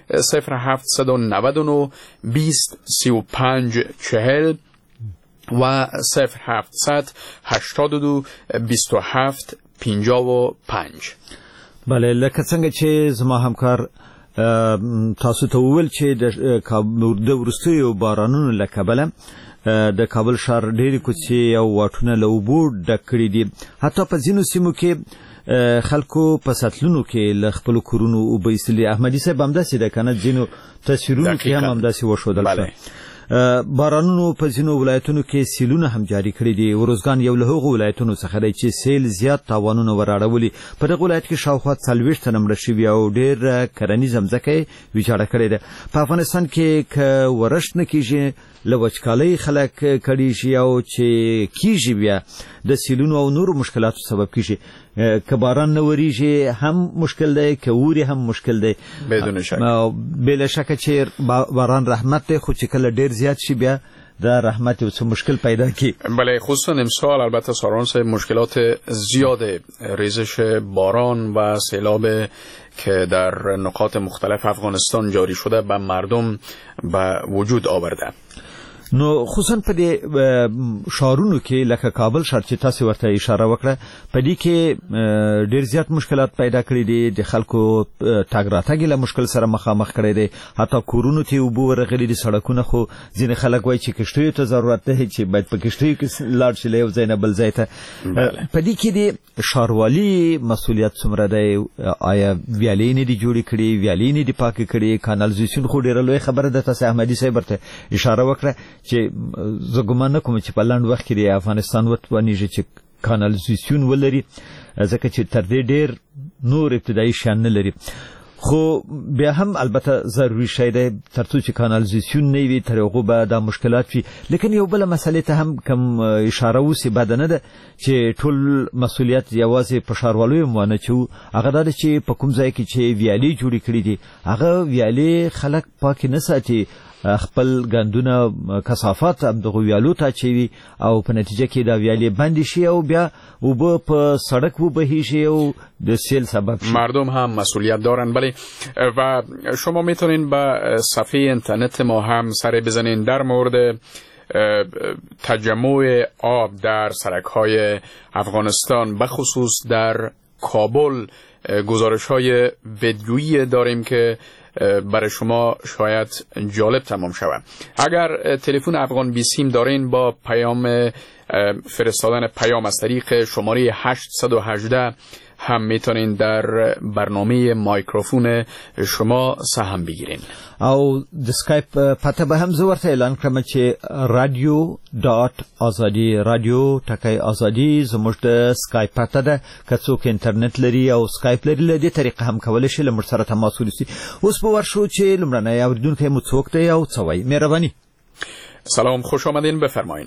0799 20 35 40 و 0700 82 27 55. بله، لکه څنګه چې زما همکار تاسو ته وویل چې د وروستیو بارانونو له کبله د کابل ښار ډېرې کوڅې او واټونه له اوبو ډک کړي دي. حتی په ځینو سیمو کې خلکو په سطلونو کې له خپلو کورونو اوبه ایستلي. احمدي صاحب همداسې ده که نه؟ ځینو تصویرونو کې هم همداسې وښودل شوه. بارانونو په ځینو ولایتونو کې سیلونه هم جاري کړي دي. ارزګان یو له هغو ولایتونو څخه دی چې سیل زیات تاوانونه وراړولي. په دغه ولایت کې شاوخوا 40 تنه مړه شوي او ډېر کرنیزه ځمکه یې ویجاړه کړې ده. په افغانستان کې که ورښت نه کېږي له وچکالۍ خلک کړي شي او چې کېږي بیا د سیلونو او نورو مشکلاتو سبب کېږي. که باران نه وریږي هم مشکل دی، که ووري هم مشکل دی. بدون شک بلا شک چې باران رحمت دی، خو چې کله ډېر زیات شي بیا د رحمت یو څه مشکل پیدا کی. بله، خصوصا امسال البته سارانس مشکلات زیاد ریزش باران و سیلاب که در نقاط مختلف افغانستان جاری شده به مردم به وجود آورده. نو خصوصا په دې شهرونو کې لکه کابل ښار چې تاسو ورته اشاره وکړه په دې کې ډېر زیات مشکلات پیدا کړي دي د خلکو تاګ راتګ له مشکل سره مخامخ کړي دي حتی کورونو ته اوبه ورغلي دي سړکونه خو ځینې خلک وایي چې کشتیو ته ضرورت دی چې باید په کشتیو کې لاړ شي له یو ځای نه بل ځای ته په دې کې د ښاروالي مسؤلیت څومره دی آیا ویالې نه دي جوړې کړي ویالې نه دي پاکې کړي کانالیزیشن خو ډېره لویه خبره ده تاسو احمدي صاحب ورته اشاره وکړه چې زه ګمان نه کوم چې په لنډ وخت کې د افغانستان وتوانیږي چې کانالیزیشن ولري ځکه چې تر دې ډېر نور ابتدایي شیان نه لري خو بیا هم البته ضروري شی دی ترڅو چې کانالیزیشن نه وي تر هغو به دا مشکلات وي لیکن یو بله مسئلې ته هم کم اشاره وسي بده نه ده چې ټول مسؤلیت یوازې په ښاروالو هم ونه چو هغه دا ده چې په کوم ځای کې چې ویالې جوړې کړي دي هغه ویالې خلک پاکې نه ساتي خپل ګندونه کثافات دغه ویالو ته اچوي او په نتیجه کې دا ویالې بندې شي او بیا اوبه په سړک وبهیږي او د سیل سبب شي مردم هم مسئولیت دارن بله و شما میتونین با صفحه اینترنت ما هم سر بزنین در مورد تجمع آب در سرک‌های افغانستان بخصوص در کابل گزارش‌های ویدیویی داریم که برای شما شاید جالب تمام شود. اگر تلفن افغان 20 دارین با پیام فرستادن پیام از طریق شماره 818 هم میتونین در برنامه مایکروفون شما سهم بگیرین. او د سکایپ پته به هم زه ورته اعلان کړم چې radio.azadi رادیو ټکی ازادي زموږ د سکایپ پته ده که څوک انټرنیټ لري او سکایپ لري له دې طریقه هم کولی شي له موږ سره تماس ونیسي. اوس به ورشو چې لومړنی اورېدونکی مو څوک دی او څه وایي. مهرباني. سلام خوش آمدین بفرمایید.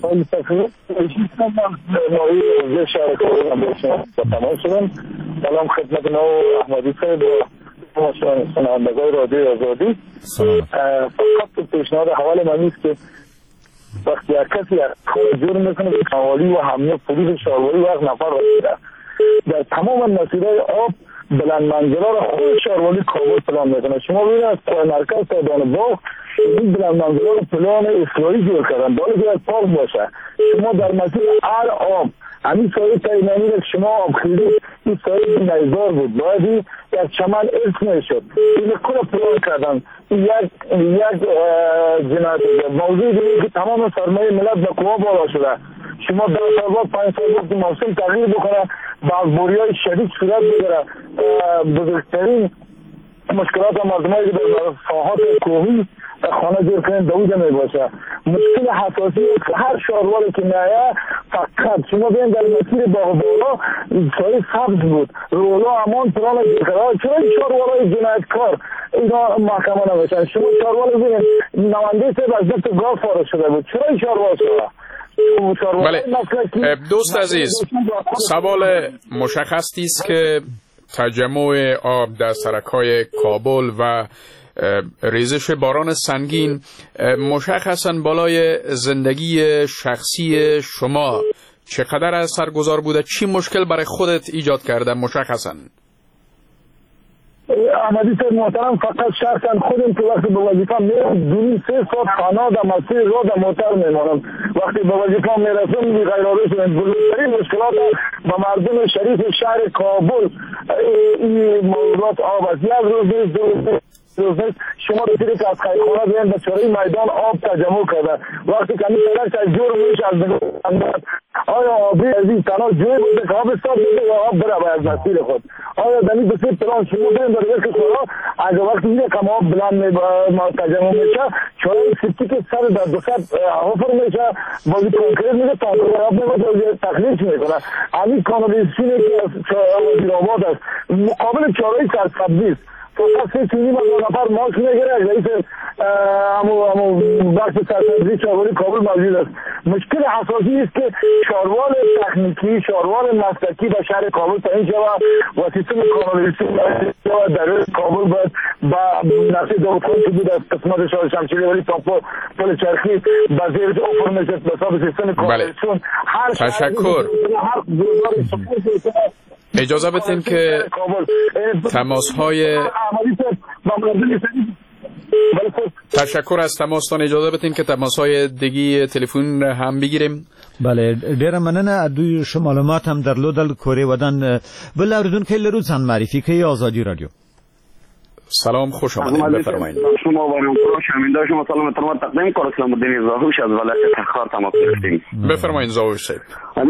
سلام خدمت نو احمدی صاحب و شنوندگان رادیو آزادی. فقط پیشنهاد حوال من نیست که وقتی کسی خود جور میکنه به حوالی و حمله پلیس شاروری وقت نفر رسیده در تمام مسیرهای آب بلند منزلا را خود شاروری کابل پلان میکنه. شما ببینید از مرکز تا دانباغ این بلند منزلا را پلان اصلاحی جور کردن باید که پاک باشه. شما در مسیر هر آب همین سایه تایمانی را شما آب خیلی این سایه نیزار بود باید یک چمن ارث میشد این کل پلان کردن. یک جنایت موضوع دیگه که تمام سرمایه ملت به قوا بالا شده. شما 10 سال بعد 5 سال بعد موسم تغییر بکنه بازبوری‌های شدید صورت بگیره. بزرگترین مشکلات مردمایی که در ساحات کوهی خانه جور کنن دویده می باشه. مشکل حساسی هر شهرواری که میایه فقط شما بین در مسیر باغ بالا سایه سبز بود رولا امان پلان جور کرده. چرا این شهروارای جنایتکار اینا محکمه نمیشن؟ شما شهروار ببینید نماینده سه از دست گاف فارغ شده بود. چرا این شهروار شده؟ بله دوست عزیز سوال مشخصی است که تجمع آب در سرک‌های کابل و ریزش باران سنگین مشخصاً بالای زندگی شخصی شما چقدر اثرگذار بوده؟ چی مشکل برای خودت ایجاد کرده مشخصاً؟ احمدی صاحب محترم فقط شخصا خودم که وقتی به وظیفه میرم 2-3 ساعت خانه در مسیر را در موتر میمانم. وقتی به وظیفه میرسم غیرعادی شدم. بزرگترین مشکلات به مردم شریف شهر کابل این موضوعات آب است. یک روز شما رسیدید که از خیرخانه بیان به چاره میدان آب تجمع کرده. وقتی که این سرک از جور میشه از نگاه آیا آبی عزیز تنها جوی بوده که آب استاد بوده یا آب بره از مسیر خود؟ آیا دمی بسید پلان شما بریم در یک سرا اگر وقتی این کم آب بلند تجمع میشه چاره سیپتی که سر در 200 حفر میشه بازی کنکریت میشه تانکر آب نمیشه تخلیص میکنه. همین کانالیزیشنی که از وزیر آباد است مقابل چاره سرسبزی است. فقط 3 نفر ماک میگیره رئیس همو بخش سرسبزی شهرواری کابل موجود است. مشکل حساسی است که شاروال تکنیکی شاروال مسلکی به شهر کابل تعیین شود و سیستم کانالیزیشن در کابل باید با نقشه داوودخان که بود از قسمت شاه شمشیری ولی تا پل چرخی با زیرش افر میشه به حساب سیستم کانالیزیشن. تشکر. اجازه بدین که تشکر از تماستان. اجازه بدین که تماس‌های دیگه تلفن هم بگیریم. بله ډیره مننه. دوی معلومات هم درلودل. کورې ودان بل اوریدونکي لرو ځان معرفي کوي. آزادی رادیو. سلام، خوش آمدید، بفرمایید. شما با نمکرو شمیده شما سلام ترمت تقدیم کنم. اسلام الدین زاهوش از ولایت تخار تماس گرفتیم. بفرمایید زاهوش صاحب.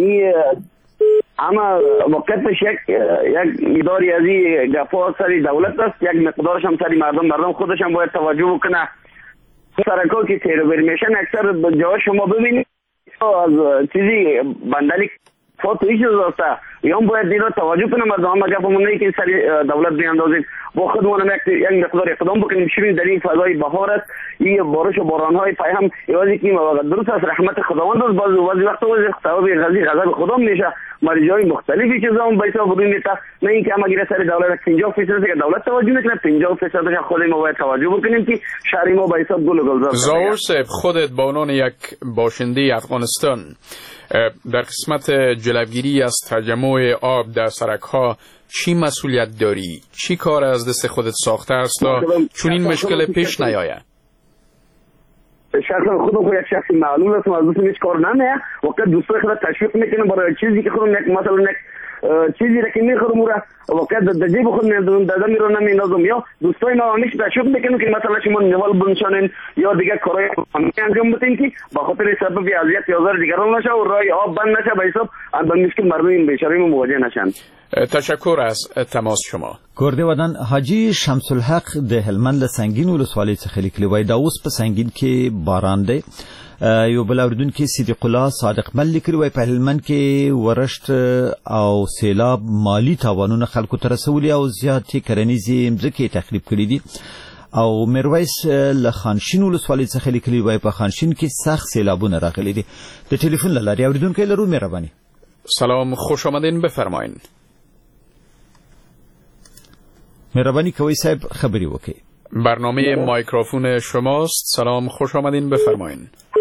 اما وقتش یک اداری از این گفا سری دولت است، یک مقدارش هم سری مردم خودش هم باید توجه بکنه. سرکا که تیروبر میشن اکثر جای شما ببینید از چیزی بندلی فوتویش داشته یا باید دینا توجه کنه مردم. اگر بمونه که سری دولت بیاندازید با خودمون یک مقدار اقدام بکنیم. شیرین در این فضای بهار است، این بارش و بارانهای پای هم ایوازی که درست است رحمت خداوند است. بعضی وقتا ثواب غضب خدا میشه. مریضای مختلفی چیزا هم بیسا بدون میتا، نه اینکه اما گیره سر دولت 50% که دولت توجه نکنه 50% خود ما باید توجه بکنیم که شهر ما بیسا گل و گلزار. زاهوش صاحب، خودت به عنوان یک باشنده افغانستان در قسمت جلوگیری از تجمع آب در سرک‌ها چی مسئولیت داری؟ چی کار از دست خودت ساخته است تا چون این مشکل پیش نیاید؟ شخصا خودم یک شخص معلوم است، از دوستم هیچ کار نمیه. وقت دوستای خود تشویق میکنه برای چیزی که خودم مثلا یک چیزی را که میخورم را وقت در جیب خود میندازم دادم رو نمیندازم، یا دوستای ما همیش تشویق میکنن که مثلا شما نوال بنشانین یا دیگه کارهای انجام بدین که به خاطر سبب اذیت یا ضرر دیگران نشه و راه آب بند نشه، به حساب به مشکل مردم بیچاره مواجه نشن. تشکر از تماس شما. کورده ودان حاجی شمس الحق د هلمند له سنگین ولسوالۍ څخه لیکلی وای دا اوس په سنگین کې باران دی. یو بل اوریدونکي صدیق الله صادق مل لیکلی وای په هلمند کې ورشت او سیلاب مالی تاوانونه خلکو ته رسولي او زیاتې کرنیزې مځکې تخریب کړي دي. او میرویس له خانشین ولسوالۍ څخه لیکلی وای په خانشین کې سخت سیلابونه راغلي دي. د ټلیفون له لارې اوریدونکي لرو. مهرباني. سلام، خوش آمدین، بفرمایید. مهربانی کوي صاحب خبری وکي. برنامه مایکروفون شماست. سلام، خوش آمدین، بفرمایید.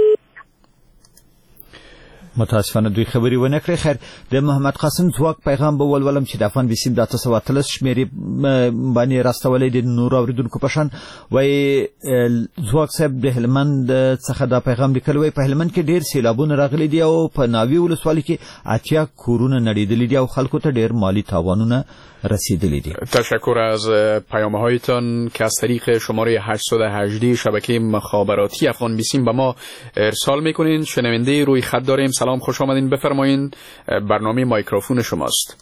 متاسفانه دوی خبری ونه کړې. خیر د محمد قاسم ځواک پیغام به ولولم چې د افغان بیسیم د 813 شمیرې باندې راستولې د نور اوریدونکو په شان وای ځواک صاحب د هلمند څخه دا پیغام لیکلی وای په هلمند کې ډیر سیلابونه راغلي دي او په ناوی ولسوالۍ کې 80 کورونه نړیدلي دي او خلکو ته ډیر مالی تاوانونه رسیدلی دي. تشکر از پیام‌هایتان که از طریق شماره 818 شبکه مخابراتی افغان بیسیم به ما ارسال میکنین. شنونده روی خط داریم. سلام، خوش آمدین، بفرمایین. برنامه مایکروفون شماست.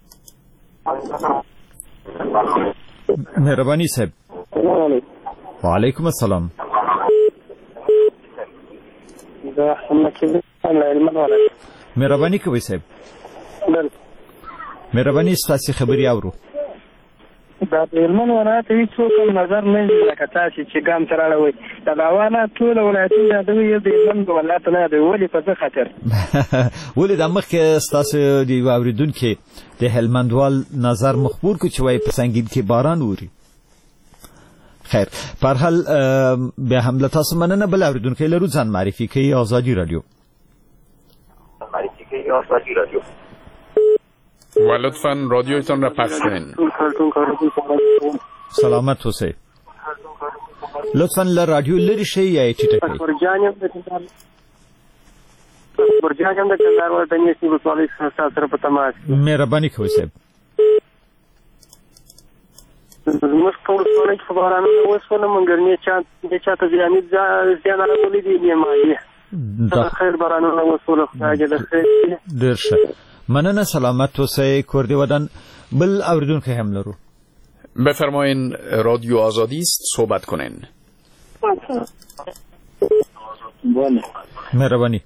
مهربانی صاحب. و علیکم السلام. مهربانی کوي صاحب. مهرباني ستاسو خبري اورو. دا د هلمند ولایت هیڅوک نظر نه لکه تاسو چې ګام تراړه وي دا غواړه ټول ولایتونه د هلمند ولایت نه دی ولې په څه خاطر ولې د مخکې ستاسو دی اوریدونکو د هلمندوال نظر مخبور کو چې وای په سنگین کې باران ووري. خیر په هر حال به حمله تاسو مننه. بل اوریدونکو لرو ځان معرفي کوي. آزادی رادیو. و لطفاً رادیویتان را پخش کنین. سلامت اوسئ. لطفاً له رادیو لرې شئ یا یې ټیټه کړئ. برجانم د کندهار ولایت د ولسوالۍ څخه سره په تماس. مهرباني کوئ صاحب. زموږ په ولسوالۍ کې بارانونه وشول، منګرنې چاته زیان راغلی دی مالي. خیر بارانونه وشول، خدای دې خیر. ډېر ښه. مننه. سلامت اوسئ. کردی ودان بل اوریدونکو هم لرو. بفرمایین. رادیو آزادی است، صحبت کنین. مهربانی.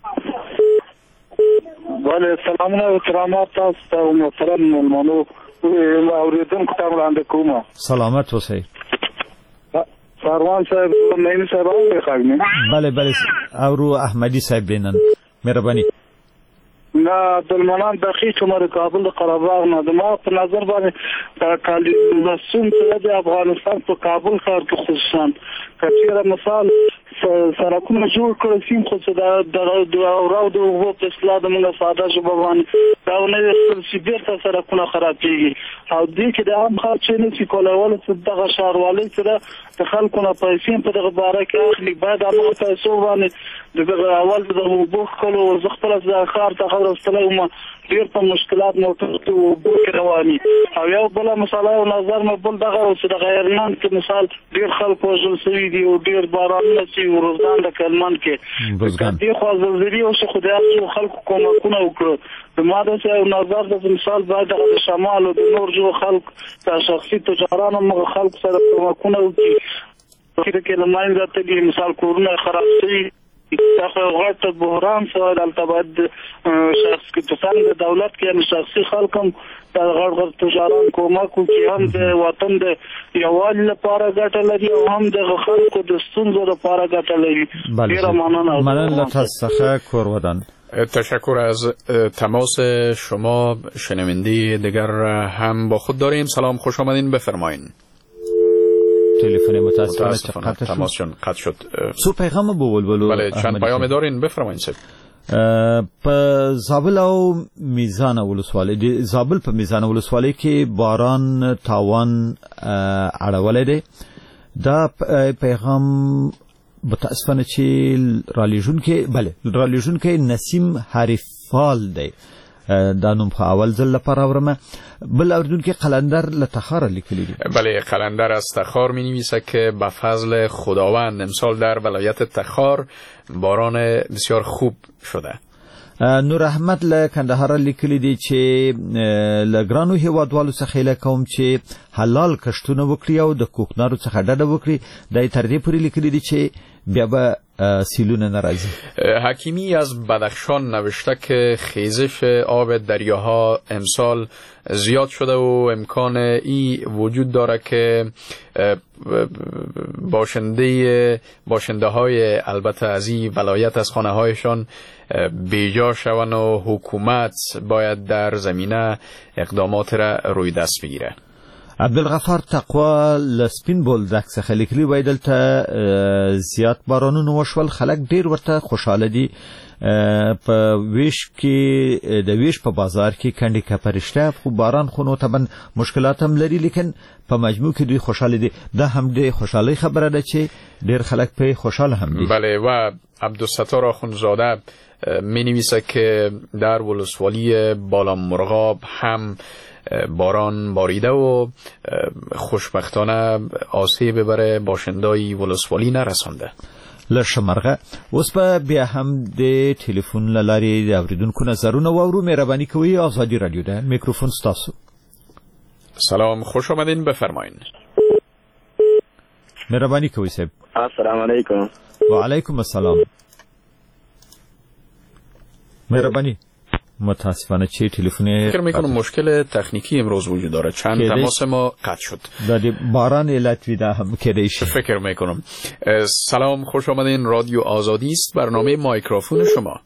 بله سلامونه و احترامات تاسو ته محترم مېلمنو اوریدونکو ته وړاندې کوم. سلامت اوسئ. سروان صاحب مېمه صاحب راغلی. بله اورو احمدی صاحب دینن. مهربانی. نه عبدالمنان دقیق عمر کابل قره‌باغ نه د ما په نظر باندې د کالیداسیون د افغانستان په کابل ښار کې خصوصا کچېره مثال سرکونه جوړ کړل سیم خو څه د راو د اوبو په اصلاح د موږ ساده ژبه باندې دا نوې چې بیرته سرکونه خرابېږي او دې کې د عام خلک چې نه شي کولای چې دغه ښاروالۍ سره د خلکو نه پیسې په دغه باره کې اخلي باید هغه پیسو باندې دغه اول د اوبو ښکلو زه خپله ښار څخه ورستلی وم ډېر په مشکلات موټر کې اوبو کې رواني او یو بله مسله او نظر مې بل دغه چې د غیرمن کې مثال ډېر خلک وژل سوي دي او ډېر بارانونه چې روزګان د کلمن کې دې خوا زلزلې وشو خو د هغو خلکو کومکونه وکړو زما داسې یو نظر د مثال باید د شمال او د نور جو خلک د شخصي تجارانو مغه خلک سره کومکونه وکړي کې له منځه تللي مثال کورونه خراب شوي دا خو غټ بحران سره دلته باید شخص کې تصان د دولت کې هم شخصي خلک هم د غټ تجاران کومک وکړي هم د وطن د یووالي لپاره ګټه لري او هم د خلکو د ستونزو لپاره ګټه لري ډېره مننه تاسو څخه کورودان. تشکر از تماس شما. شنونده دیگر هم با خود داریم. سلام، خوش آمدین، بفرمایین. تلفن متاسفانه تماسشون قطع شد. سو پیغام بولبلو. بله چند پیام دارین، بفرمایین سید. په زابل او میزان ولسوالۍ د زابل په میزان ولسوالۍ کې باران تاوان اړولې دی. دا پیغام متاسفانه چې رالیژون کې نسیم حریفال دی. دا نوم په اول ځل لپاره اورم. بل اوردونکو قلندر له تخار لیکلی دی. بله قلندر از تخار می نویسه که به فضل خداوند امسال در ولایت تخار باران بسیار خوب شده. نور احمد له کندهار لیکلی دی چې لګرانو هیوادوالو څخه له کوم چې حلال کشتونه وکړي او د کوکنارو څخه ډډه وکړي د تر دې پورې لیکلی دی چې بیا به سیلون ناراضی. حکیمی از بدخشان نوشته که خیزش آب دریاها امسال زیاد شده و امکان وجود داره که باشنده های البته از این ولایت از خانه هایشان بیجا شون و حکومت باید در زمینه اقدامات را روی دست بگیره. عبدالغفار تقوا لسپین بولدک څخه لیکلي وای دلته زیات بارانونه وشول خلک ډیر ورته خوشاله دي. په ویش کې د ویش په بازار کې کندې کپرشته خو باران خو نو طبعا مشکلات هم لري لیکن په مجموع کې دوی خوشاله دي. دا هم د خوشحالي خبره ده چې ډیر خلک په خوشاله هم دي. بله و عبدالستار آخوندزاده می نویسه که در ولسوالی بالامرغاب هم باران باریده و خوشبختانه آسیب بر باشندای ولسوالی نرسانده. لشمرغه اوس په بیا هم د ټلیفون لارې د اوریدونکو نظرونه واورو. مهرباني کوئ آزادی رادیو ده میکروفون ستاسو. سلام، خوش آمدین، بفرمایین. مهرباني کوئ صاحب. السلام علیکم. و علیکم السلام. مهرباني. متاسفانه چه تلفنی فکر میکنم مشکل تکنیکی امروز وجود داره. چند تماس ما قطع شد. دادی باران علت ویده هم کدیش فکر میکنم. سلام، خوش آمدین. رادیو آزادی است، برنامه مایکروفون شما.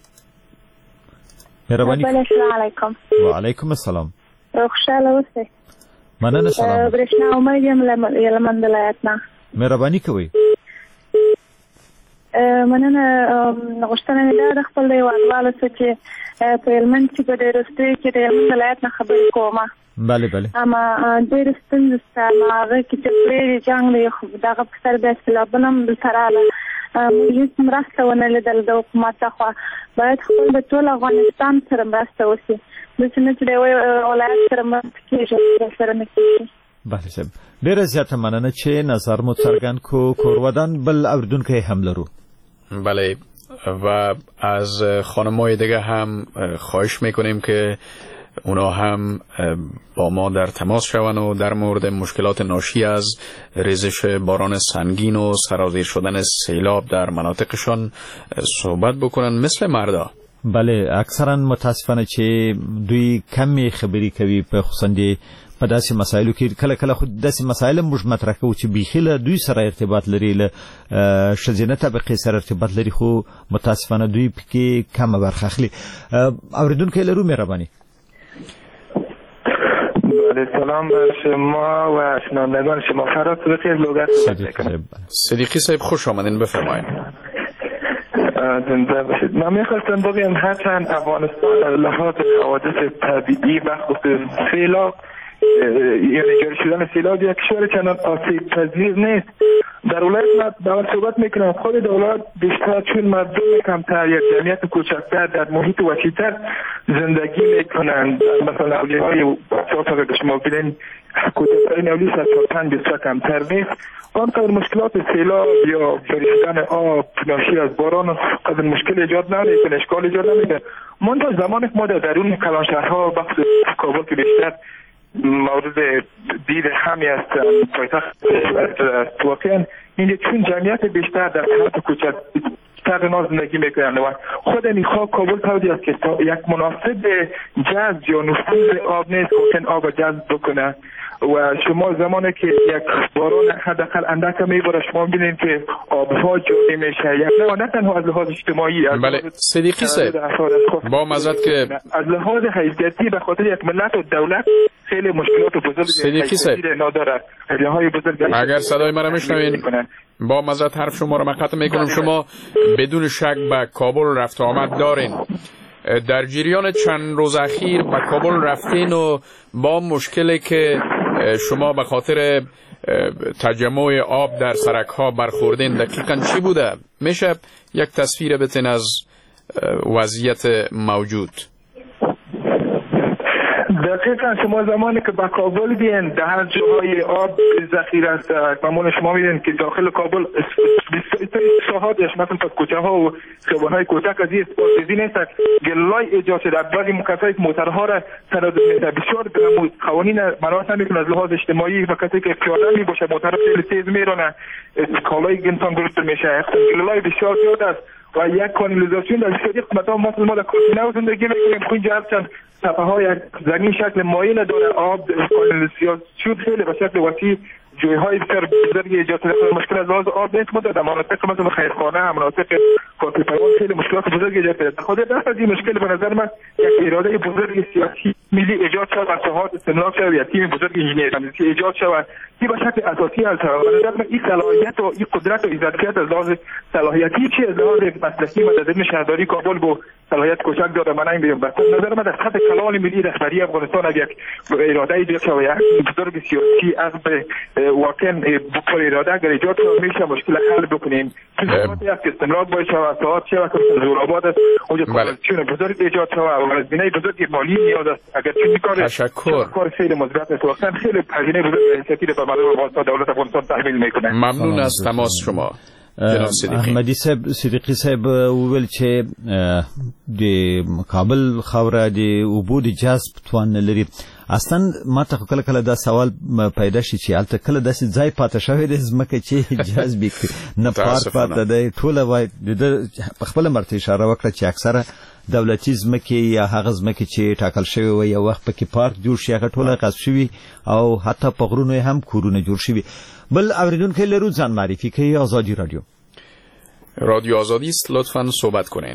مهربانی. السلام علیکم. و علیکم السلام. خوشحاله اوسئ. مننه. سلام. برېښنا امید یم له من ولایتنا. مهرباني کوئ. مننه. غوښتنه مې دا د خپل د هیوادوالو څخه چې په هلمند کې په ډېرو ستونزو کې د هلمند ولایت نه خبرې کومه. بله اما ډېرې ستونزې شته. هغه کې چې ډېر جنګ دی دغه په سر بیا سیلابونه هم دلته راغله. موږ هېڅ مرسته ونه لیدل د حکومت څخه. باید خپل د ټول افغانستان سره مرسته وشي. داسې نه چې د یوه ولایت سره مرسته کېږي سره نه کېږي. بله صاحب ډېره زیاته مننه چې نظر مو څرګند کو. کورودان بل اوریدونکی هم لرو. بله و از خانم‌های دیگه هم خواهش میکنیم که اونا هم با ما در تماس شون و در مورد مشکلات ناشی از ریزش باران سنگین و سرازیر شدن سیلاب در مناطقشان صحبت بکنن مثل مردا. بله اکثرا متاسفانه چې دوی کمی خبرې کوي په خصوصا په داسې مسایلو کې کله خو داسې مسایل موږ مطرح کوو چې بیخي له دوی سره ارتباط لري له ښځینه طبقې سره ارتباط لري خو متاسفانه دوی پکې کمه برخه اخلي. اوریدونکی لرو. مهرباني. سلام بر شما و شنوندگان شما. فراز بخیر لوگت صدیقی صاحب خوش آمدین، بفرمایید. زنده باشید. من میخواستم بگم هرچند افغانستان لحاظ حوادث طبیعی و خصوص سیلاب یعنی جاری شدن سیلاب یک کشور چندان آسیب پذیر نیست، در ولایت ما داور صحبت میکنم خود دولت بیشتر چون مردم کمتر یک جمعیت کوچکتر در محیط وسیع‌تر زندگی میکنند. مثلا اولیهای اگر شما ببینید کوچکترین اولی 145 بسیار کمتر نیست. آنقدر مشکلات سیلاب یا جاری شدن آب ناشی از باران قدر مشکل ایجاد نمیکنه، اشکال ایجاد نمیکنه. منتها زمانی که ما در درون کلانشهرها بخش کابل که بیشتر مورد دید همی است پایتخت واقعا این چون جمعیت بیشتر در حالت کوچکتر ناز زندگی میکنند و خود میخواه کابل طوری است که یک مناسب جذب یا نفوذ آب نیست که آب جذب بکنه و شما زمانی که یک باران حداقل اندک میباره شما ببینید که آبها جاری میشه، یک نه تنها از لحاظ اجتماعی. بله صدیقی صاحب با مزد که از لحاظ حیثیتی به خاطر یک ملت و دولت خیلی مشکلات بزرگی صدیقی صاحب نداره. اگر صدای مرا میشنوین با مزد حرف شما رو من قطع میکنم. شما بدون شک به کابل رفت آمد دارین، در جریان چند روز اخیر به کابل رفتین و با مشکلی که شما به خاطر تجمع آب در سرک‌ها برخوردین دقیقاً چی بوده؟ میشه یک تصویر بتین از وضعیت موجود؟ دقیقا شما زمانی که به کابل بیاین در جاهای آب ذخیره است معمولا شما میدین که داخل کابل ساحاتش مثلا کوچه ها و خیابان‌های کوچک از این استفاده نیست، گلای ایجاد شده. بعضی مکاتب موتورها را ترازو می‌کنه، بسیار قوانین مراعات نمی‌کنه از لحاظ اجتماعی و کسی که پیاده میباشه موتور خیلی تیز میرونه کالای گنتان گرفته میشه، گلای بسیار زیاد است و یک کانالیزاسیون در بسیاری قسمت‌ها مثلا ما در کوچینه زندگی می‌کنیم خود جهت صفحه های زمین شکل مایل داره، آب کانالیزاسیون خیلی به شکل وسیع جوی‌های بسیار بزرگی ایجاد شده. مشکل از لحاظ آب نیست، ما در مناطق مثل خیرخانه مناطق کافی پیوان خیلی مشکلات بزرگی ایجاد شده. خود در این مشکل به نظر من یک اراده بزرگ سیاسی ملی ایجاد شد و صحات استمرار شد یا تیم بزرگ انجینری ایجاد شد که به شکل اساسی از به نظر من این صلاحیت و این قدرت و ظرفیت از لحاظ صلاحیتی چه از لحاظ مسلکی و در شهرداری کابل با صلاحیت کوچک داره. من نمی‌بینم به نظر من در سطح کلان ملی رهبری افغانستان اگر اراده ایجاد شد یک بزرگ سیاسی از واقعا بکر اراده اگر ایجاد شد میشه مشکل حل بکنیم. صحبت است که استمرار باشه و ساعت شه و زورآباد است اونجا کانالیزاسیون بزرگ ایجاد شد و هزینه بزرگ مالی نیاز است. اگر چنین کار خیلی مثبت است واقعا خیلی هزینه بزرگ سیاسی به مردم افغانستان دولت افغانستان تحمیل میکنه. ممنون از تماس شما. احمدی صاحب صدیقی صاحب وویل چې د کابل خوره د اوبو د جذب توان لري. اصلا ما ته کله کله دا سوال پیدا شي چې الته کله داسې ځای پاتې شوی د ځمکه چې جذب نه پارک پاتې دی ټوله وای د خپل مرته اشاره وکړه چې اکثره دولتي ځمکې یا هغه ځمکې چې ټاکل شوی وي یو وخت پکې پارک جوړ شي هغه ټوله غصب شوي او حتی په غرونو هم کورونه جوړ شوي. بل اوریدونکو لرو ځان معرفي کوي. آزادی رادیو آزادی است، لطفاً صحبت کنین.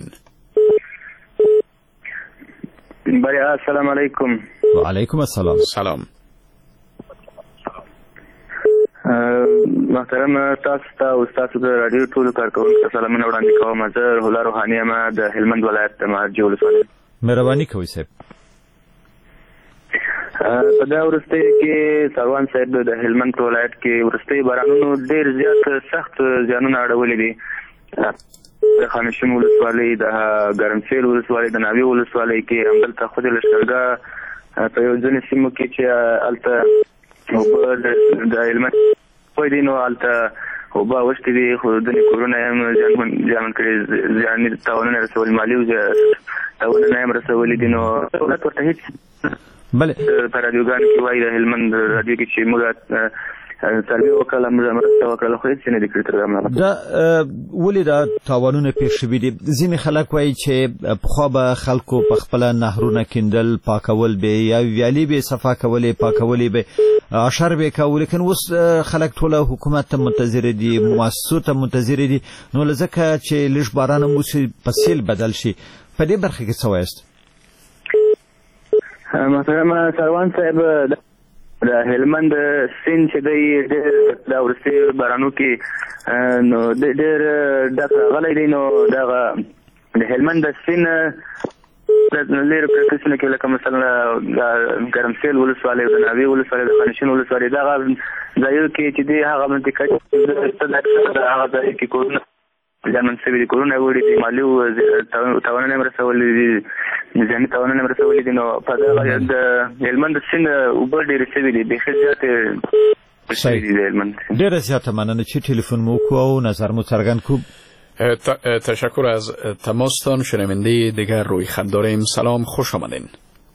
بله السلام علیکم. و علیکم السلام. سلام. محترم تاسو ته او تاسو د رادیو ټولو کارکونکو سلامونه وړاندې کوم. زه روح الله روحاني یم د هلمند ولایت د مهاجر ولسوالۍ. مهرباني کوئ صاحب. په دا ورسته کې سروان صاحب د هلمند ولایت کې ورسته بارانونو ډیر زیات سخت زیانونه اړولې دي. د خانشین ولسوالۍ د ګرمسیر ولسوالۍ د ناوی ولسوالۍ کې همدلته خود لښکرګاه په یو ځینې سیمو کې چې هلته اوبه د هلمند پوی دي نو هلته اوبه اوښتې دي خو ځینې کورونه یې هم زیانمن کړي، زیاني تاوانونه رسولي، مالي تاوانونه یې هم رسولي دي. نو دولت ورته هېڅ بله په رادیوګانو کې وایي د هلمند رادیو کې چې موږ سروې وکړله موږ مرسته وکړله خو هېڅ نه دي کړي تر هغه. دا ولې دا تاوانونه پېښ شوي دي؟ ځینې خلک وایي چې پخوا به خلکو په خپله نهرونه کیندل پاکول به یا ویالې به صفا کولې پاکولې به اشر به کوو، لیکن اوس خلک ټوله حکومت ته منتظر دي، مؤسسو ته منتظر دي. نو ځکه چې لږ باران هم وشي په سیل بدل شي. په دې برخه کې څه وایاست؟ محترم سروان صاحب د هلمند سیند چې دی د ورسي بارانو کې نو ډېر ډک راغلی دی. نو دغه د هلمند سیند لري پرکسنه کې لکه مثلا ګرمسیل ولسوالۍ د ناوی ولسوالۍ د خانشین ولسوالۍ دغه ځایو کې چې دی هغه منطقه د هغه ځای کې کورونه ځانمن سوي دي، کورونه وړي دي، مالي تاوانونه مرسولې دي، ځاني تاوانونه مرسولې دي. نو په دغه د هلمند سیند اوبه ډېرې سوي دي، بیخي زیاتې سوي دي د هلمند. ډېره زیاته مننه چې تلفن مو وکړو او نظر مو څرګند کړو. تشکر از تماستان. شنونده دیگر روی خط داریم. سلام، خوش آمدین.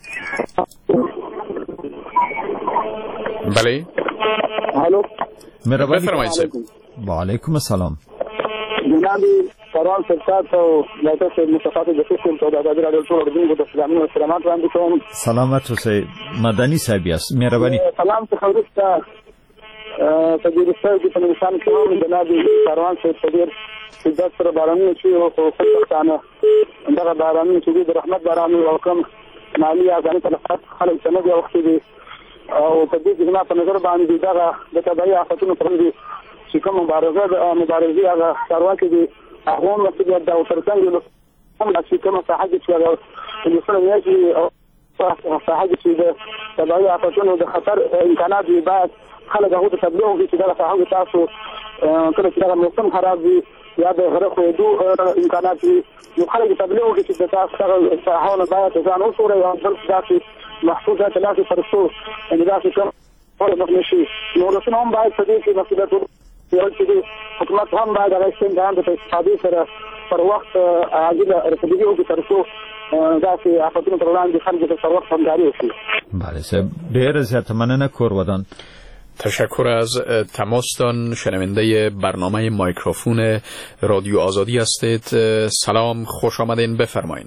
بله الو، بفرمایید صاحب. و علیکم السلام. جناب سروان سرکار او ډاکټر صاحب مصطفی د سیستم ته د ازادي راډیو ټول اردوونکو ته سلامونه او سلامات وړاندې کوم. سلامت اوسئ. مدني صاحب یاست، مهرباني. سلام څخه وروسته په دې ډول کې په نشان کې هم جناب سروان صاحب په ډېر شدت سره بارانونه چې او خصوصا دغه بارانونه چې د رحمت بارانونه او کوم مالی ازانه تلفات خلک څنګه دی وخت دي او په دې کې نه په نظر باندې دغه د طبيعي آفتونو پر دې چې کوم مبارزه هغه کاروا کې دي هغه مسؤلیت دا او ترڅنګ هم چې کوم صحه چې د سره یې او صحه چې د طبيعي آفتونو د خطر امکانات دی باید خلک هغه د تبلیغ کې دا صحه تاسو کله چې دا موسم خراب وي یا د غره خوېدو امکانات وي نو خلک تبلیغ کې چې تاسو سره صحاونه باید ځان وسوره او ځکه محفوظات لازم فرصو ان دا څه کوم نشي نو رسنه هم باید په دې کې مسؤلیت ورکړي. حکومت هم باید هغه څنګه د اقتصادي سره پر وخت عاجله رسیدګي وکړي ترڅو دا چې آفتونو پر وړاندې خلک د سر وخت همکاري وکړي. بله صاحب، ډېره زیاته مننه. کور ودان. تشکر از تماستان. شنونده برنامه مایکروفون رادیو آزادی هستید. سلام، خوش آمدین. بفرمایین.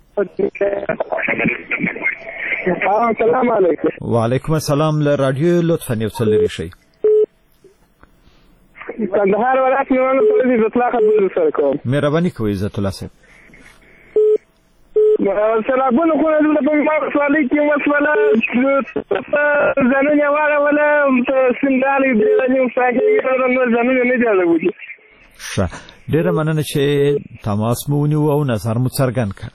سلام علیکم. و علیکم السلام. له رادیو لطفا یو څه لرې شئ. کندهار ولایت نیولو په دې اطلاق خبرې سره کوم. مهرباني کوئ عزت الله صاحب. سلامونه خو د ما سوالي کې مسله ځانونه واره ولا سندالي د نیو ساګي نو ځانونه نه جوړوي. ښه، ډېره مننه چې تماس مو ونیو او نظر مو څرګند کړ.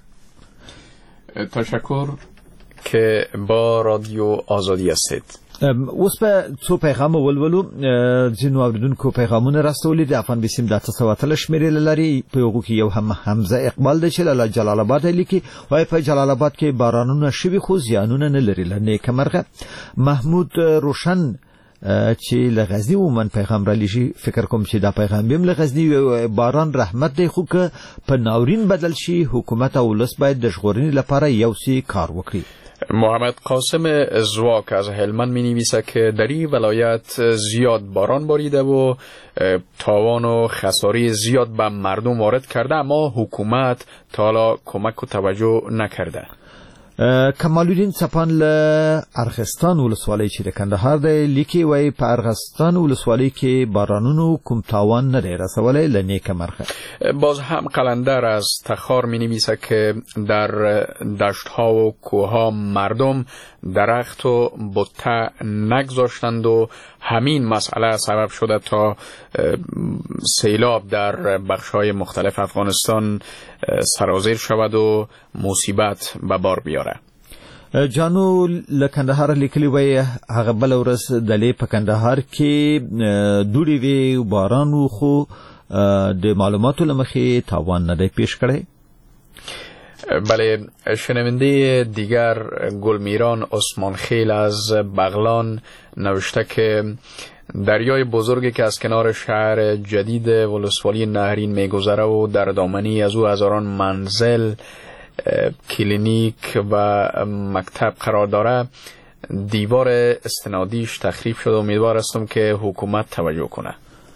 تشکر که با رادیو آزادی هستید. اوس په څو پیغام ولولو. ځینو اوریدونکو پیغامونه راستولي د افغان بسیم د 9 شمیرې لري. په هغه کې یو هم حمزه اقبال د چل جلال آباد لیکي وای په جلال آباد کې بارانونه شوي خو زیانونه نه لري. لنه کمرغه محمود روشن چې لغزنی ومن پیغام را لشي، فکر کوم چې دا پیغام بیم لغزنی باران رحمت دی خو که په ناورین بدل شي حکومت او ولس باید د ژغورنې لپاره یو سی کار وکړي. محمد قاسم زواک از هلمند می نویسه که در این ولایت زیاد باران باریده و تاوان و خساری زیاد به مردم وارد کرده اما حکومت تا حالا کمک و توجه نکرده. کمالالدین چپان له ارغستان ولسوالۍ چې د کندهار دی لیکي وای په ارغستان ولسوالۍ کې بارانونو کوم تاوان نه دی رسولی. لنیکه مرخه. باز هم قلندر از تخار می نویسه که در دشت ها و کوه ها مردم درخت و بته نگذاشتند و همین مسئله سبب شده تا سیلاب در بخش های مختلف افغانستان سرازیر شود و مصیبت به بار بیاره. جانو لکندهار لیکلی وای هغه بل ورځ د لې په کندهار کې دوړې وی باران خو د معلوماتو لمخې تاوان نه دی پیش کړی. بله، شنونده دیگر گلمیران عثمان خیل از بغلان نوشته که دریای بزرگی که از کنار شهر جدید ولسوالی نهرین میگذره و در دامنی از او هزاران منزل، کلینیک و مکتب قرار داره دیوار استنادیش تخریب شده. امیدوار هستم که حکومت توجه کنه.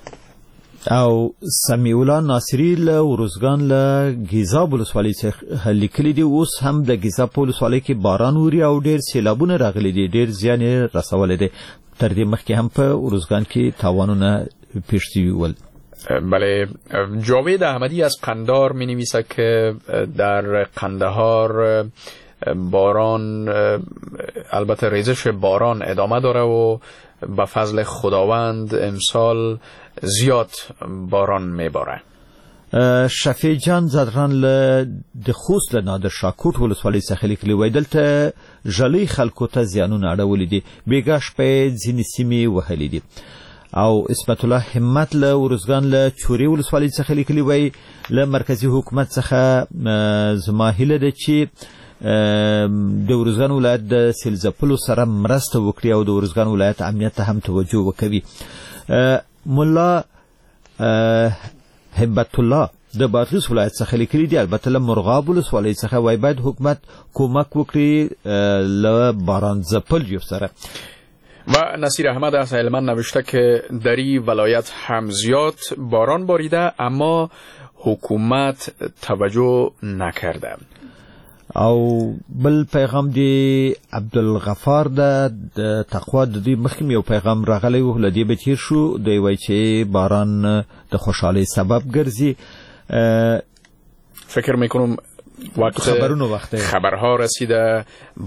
او سمیع الله ناصری له ورزګان له ګیزاب ولسوالۍ څخه لیکلي دي اوس هم د ګیزاب ولسوالۍ کې باران وری او ډیر سیلابونه راغلي دي، ډیر زیان رسولي دي. تر دې مخکې هم په ورزګان کې تاوانونه پیښ شوي ول. بله، جاوید احمدی از قندهار می نویسه که در قندهار باران البته ریزش باران ادامه داره و به فضل خداوند امسال زیاد باران میباره. شفیع جان زدران له د خوست له نادر شاکوټ ولسوالۍ څخه لیکلي وای دلته ژلۍ خلکو ته زیانونه اړولي دي بیګا شپې ځینې سیمې وهلي دي. او اسمت الله همت له ورزګان له چوري ولسوالۍ څخه لیکلي وای له مرکزی حکومت څخه زما هیله ده چې د ورزګان ولایت د سیلځپلو سره مرسته وکړي او د ورزګان ولایت امنیت ته هم توجه وکوي. مولا هبت الله د بادغیس ولایت څخه لیکلي دي البته له مرغاب ولسوالۍ څخه وای باید حکومت کمک وکړي له باران ځپلیو سره. و نصیر احمد از هلمند نوشته که در این ولایت هم زیاد باران باریده اما حکومت توجه نکرده. او بل پیغام دی عبدالغفار د تقوا د دې مخکې یو پیغام راغلی و لدی به تیر شو دی وای چې باران د خوشحالۍ سبب ګرځي. فکر میکنم وقت خبرها رسیده.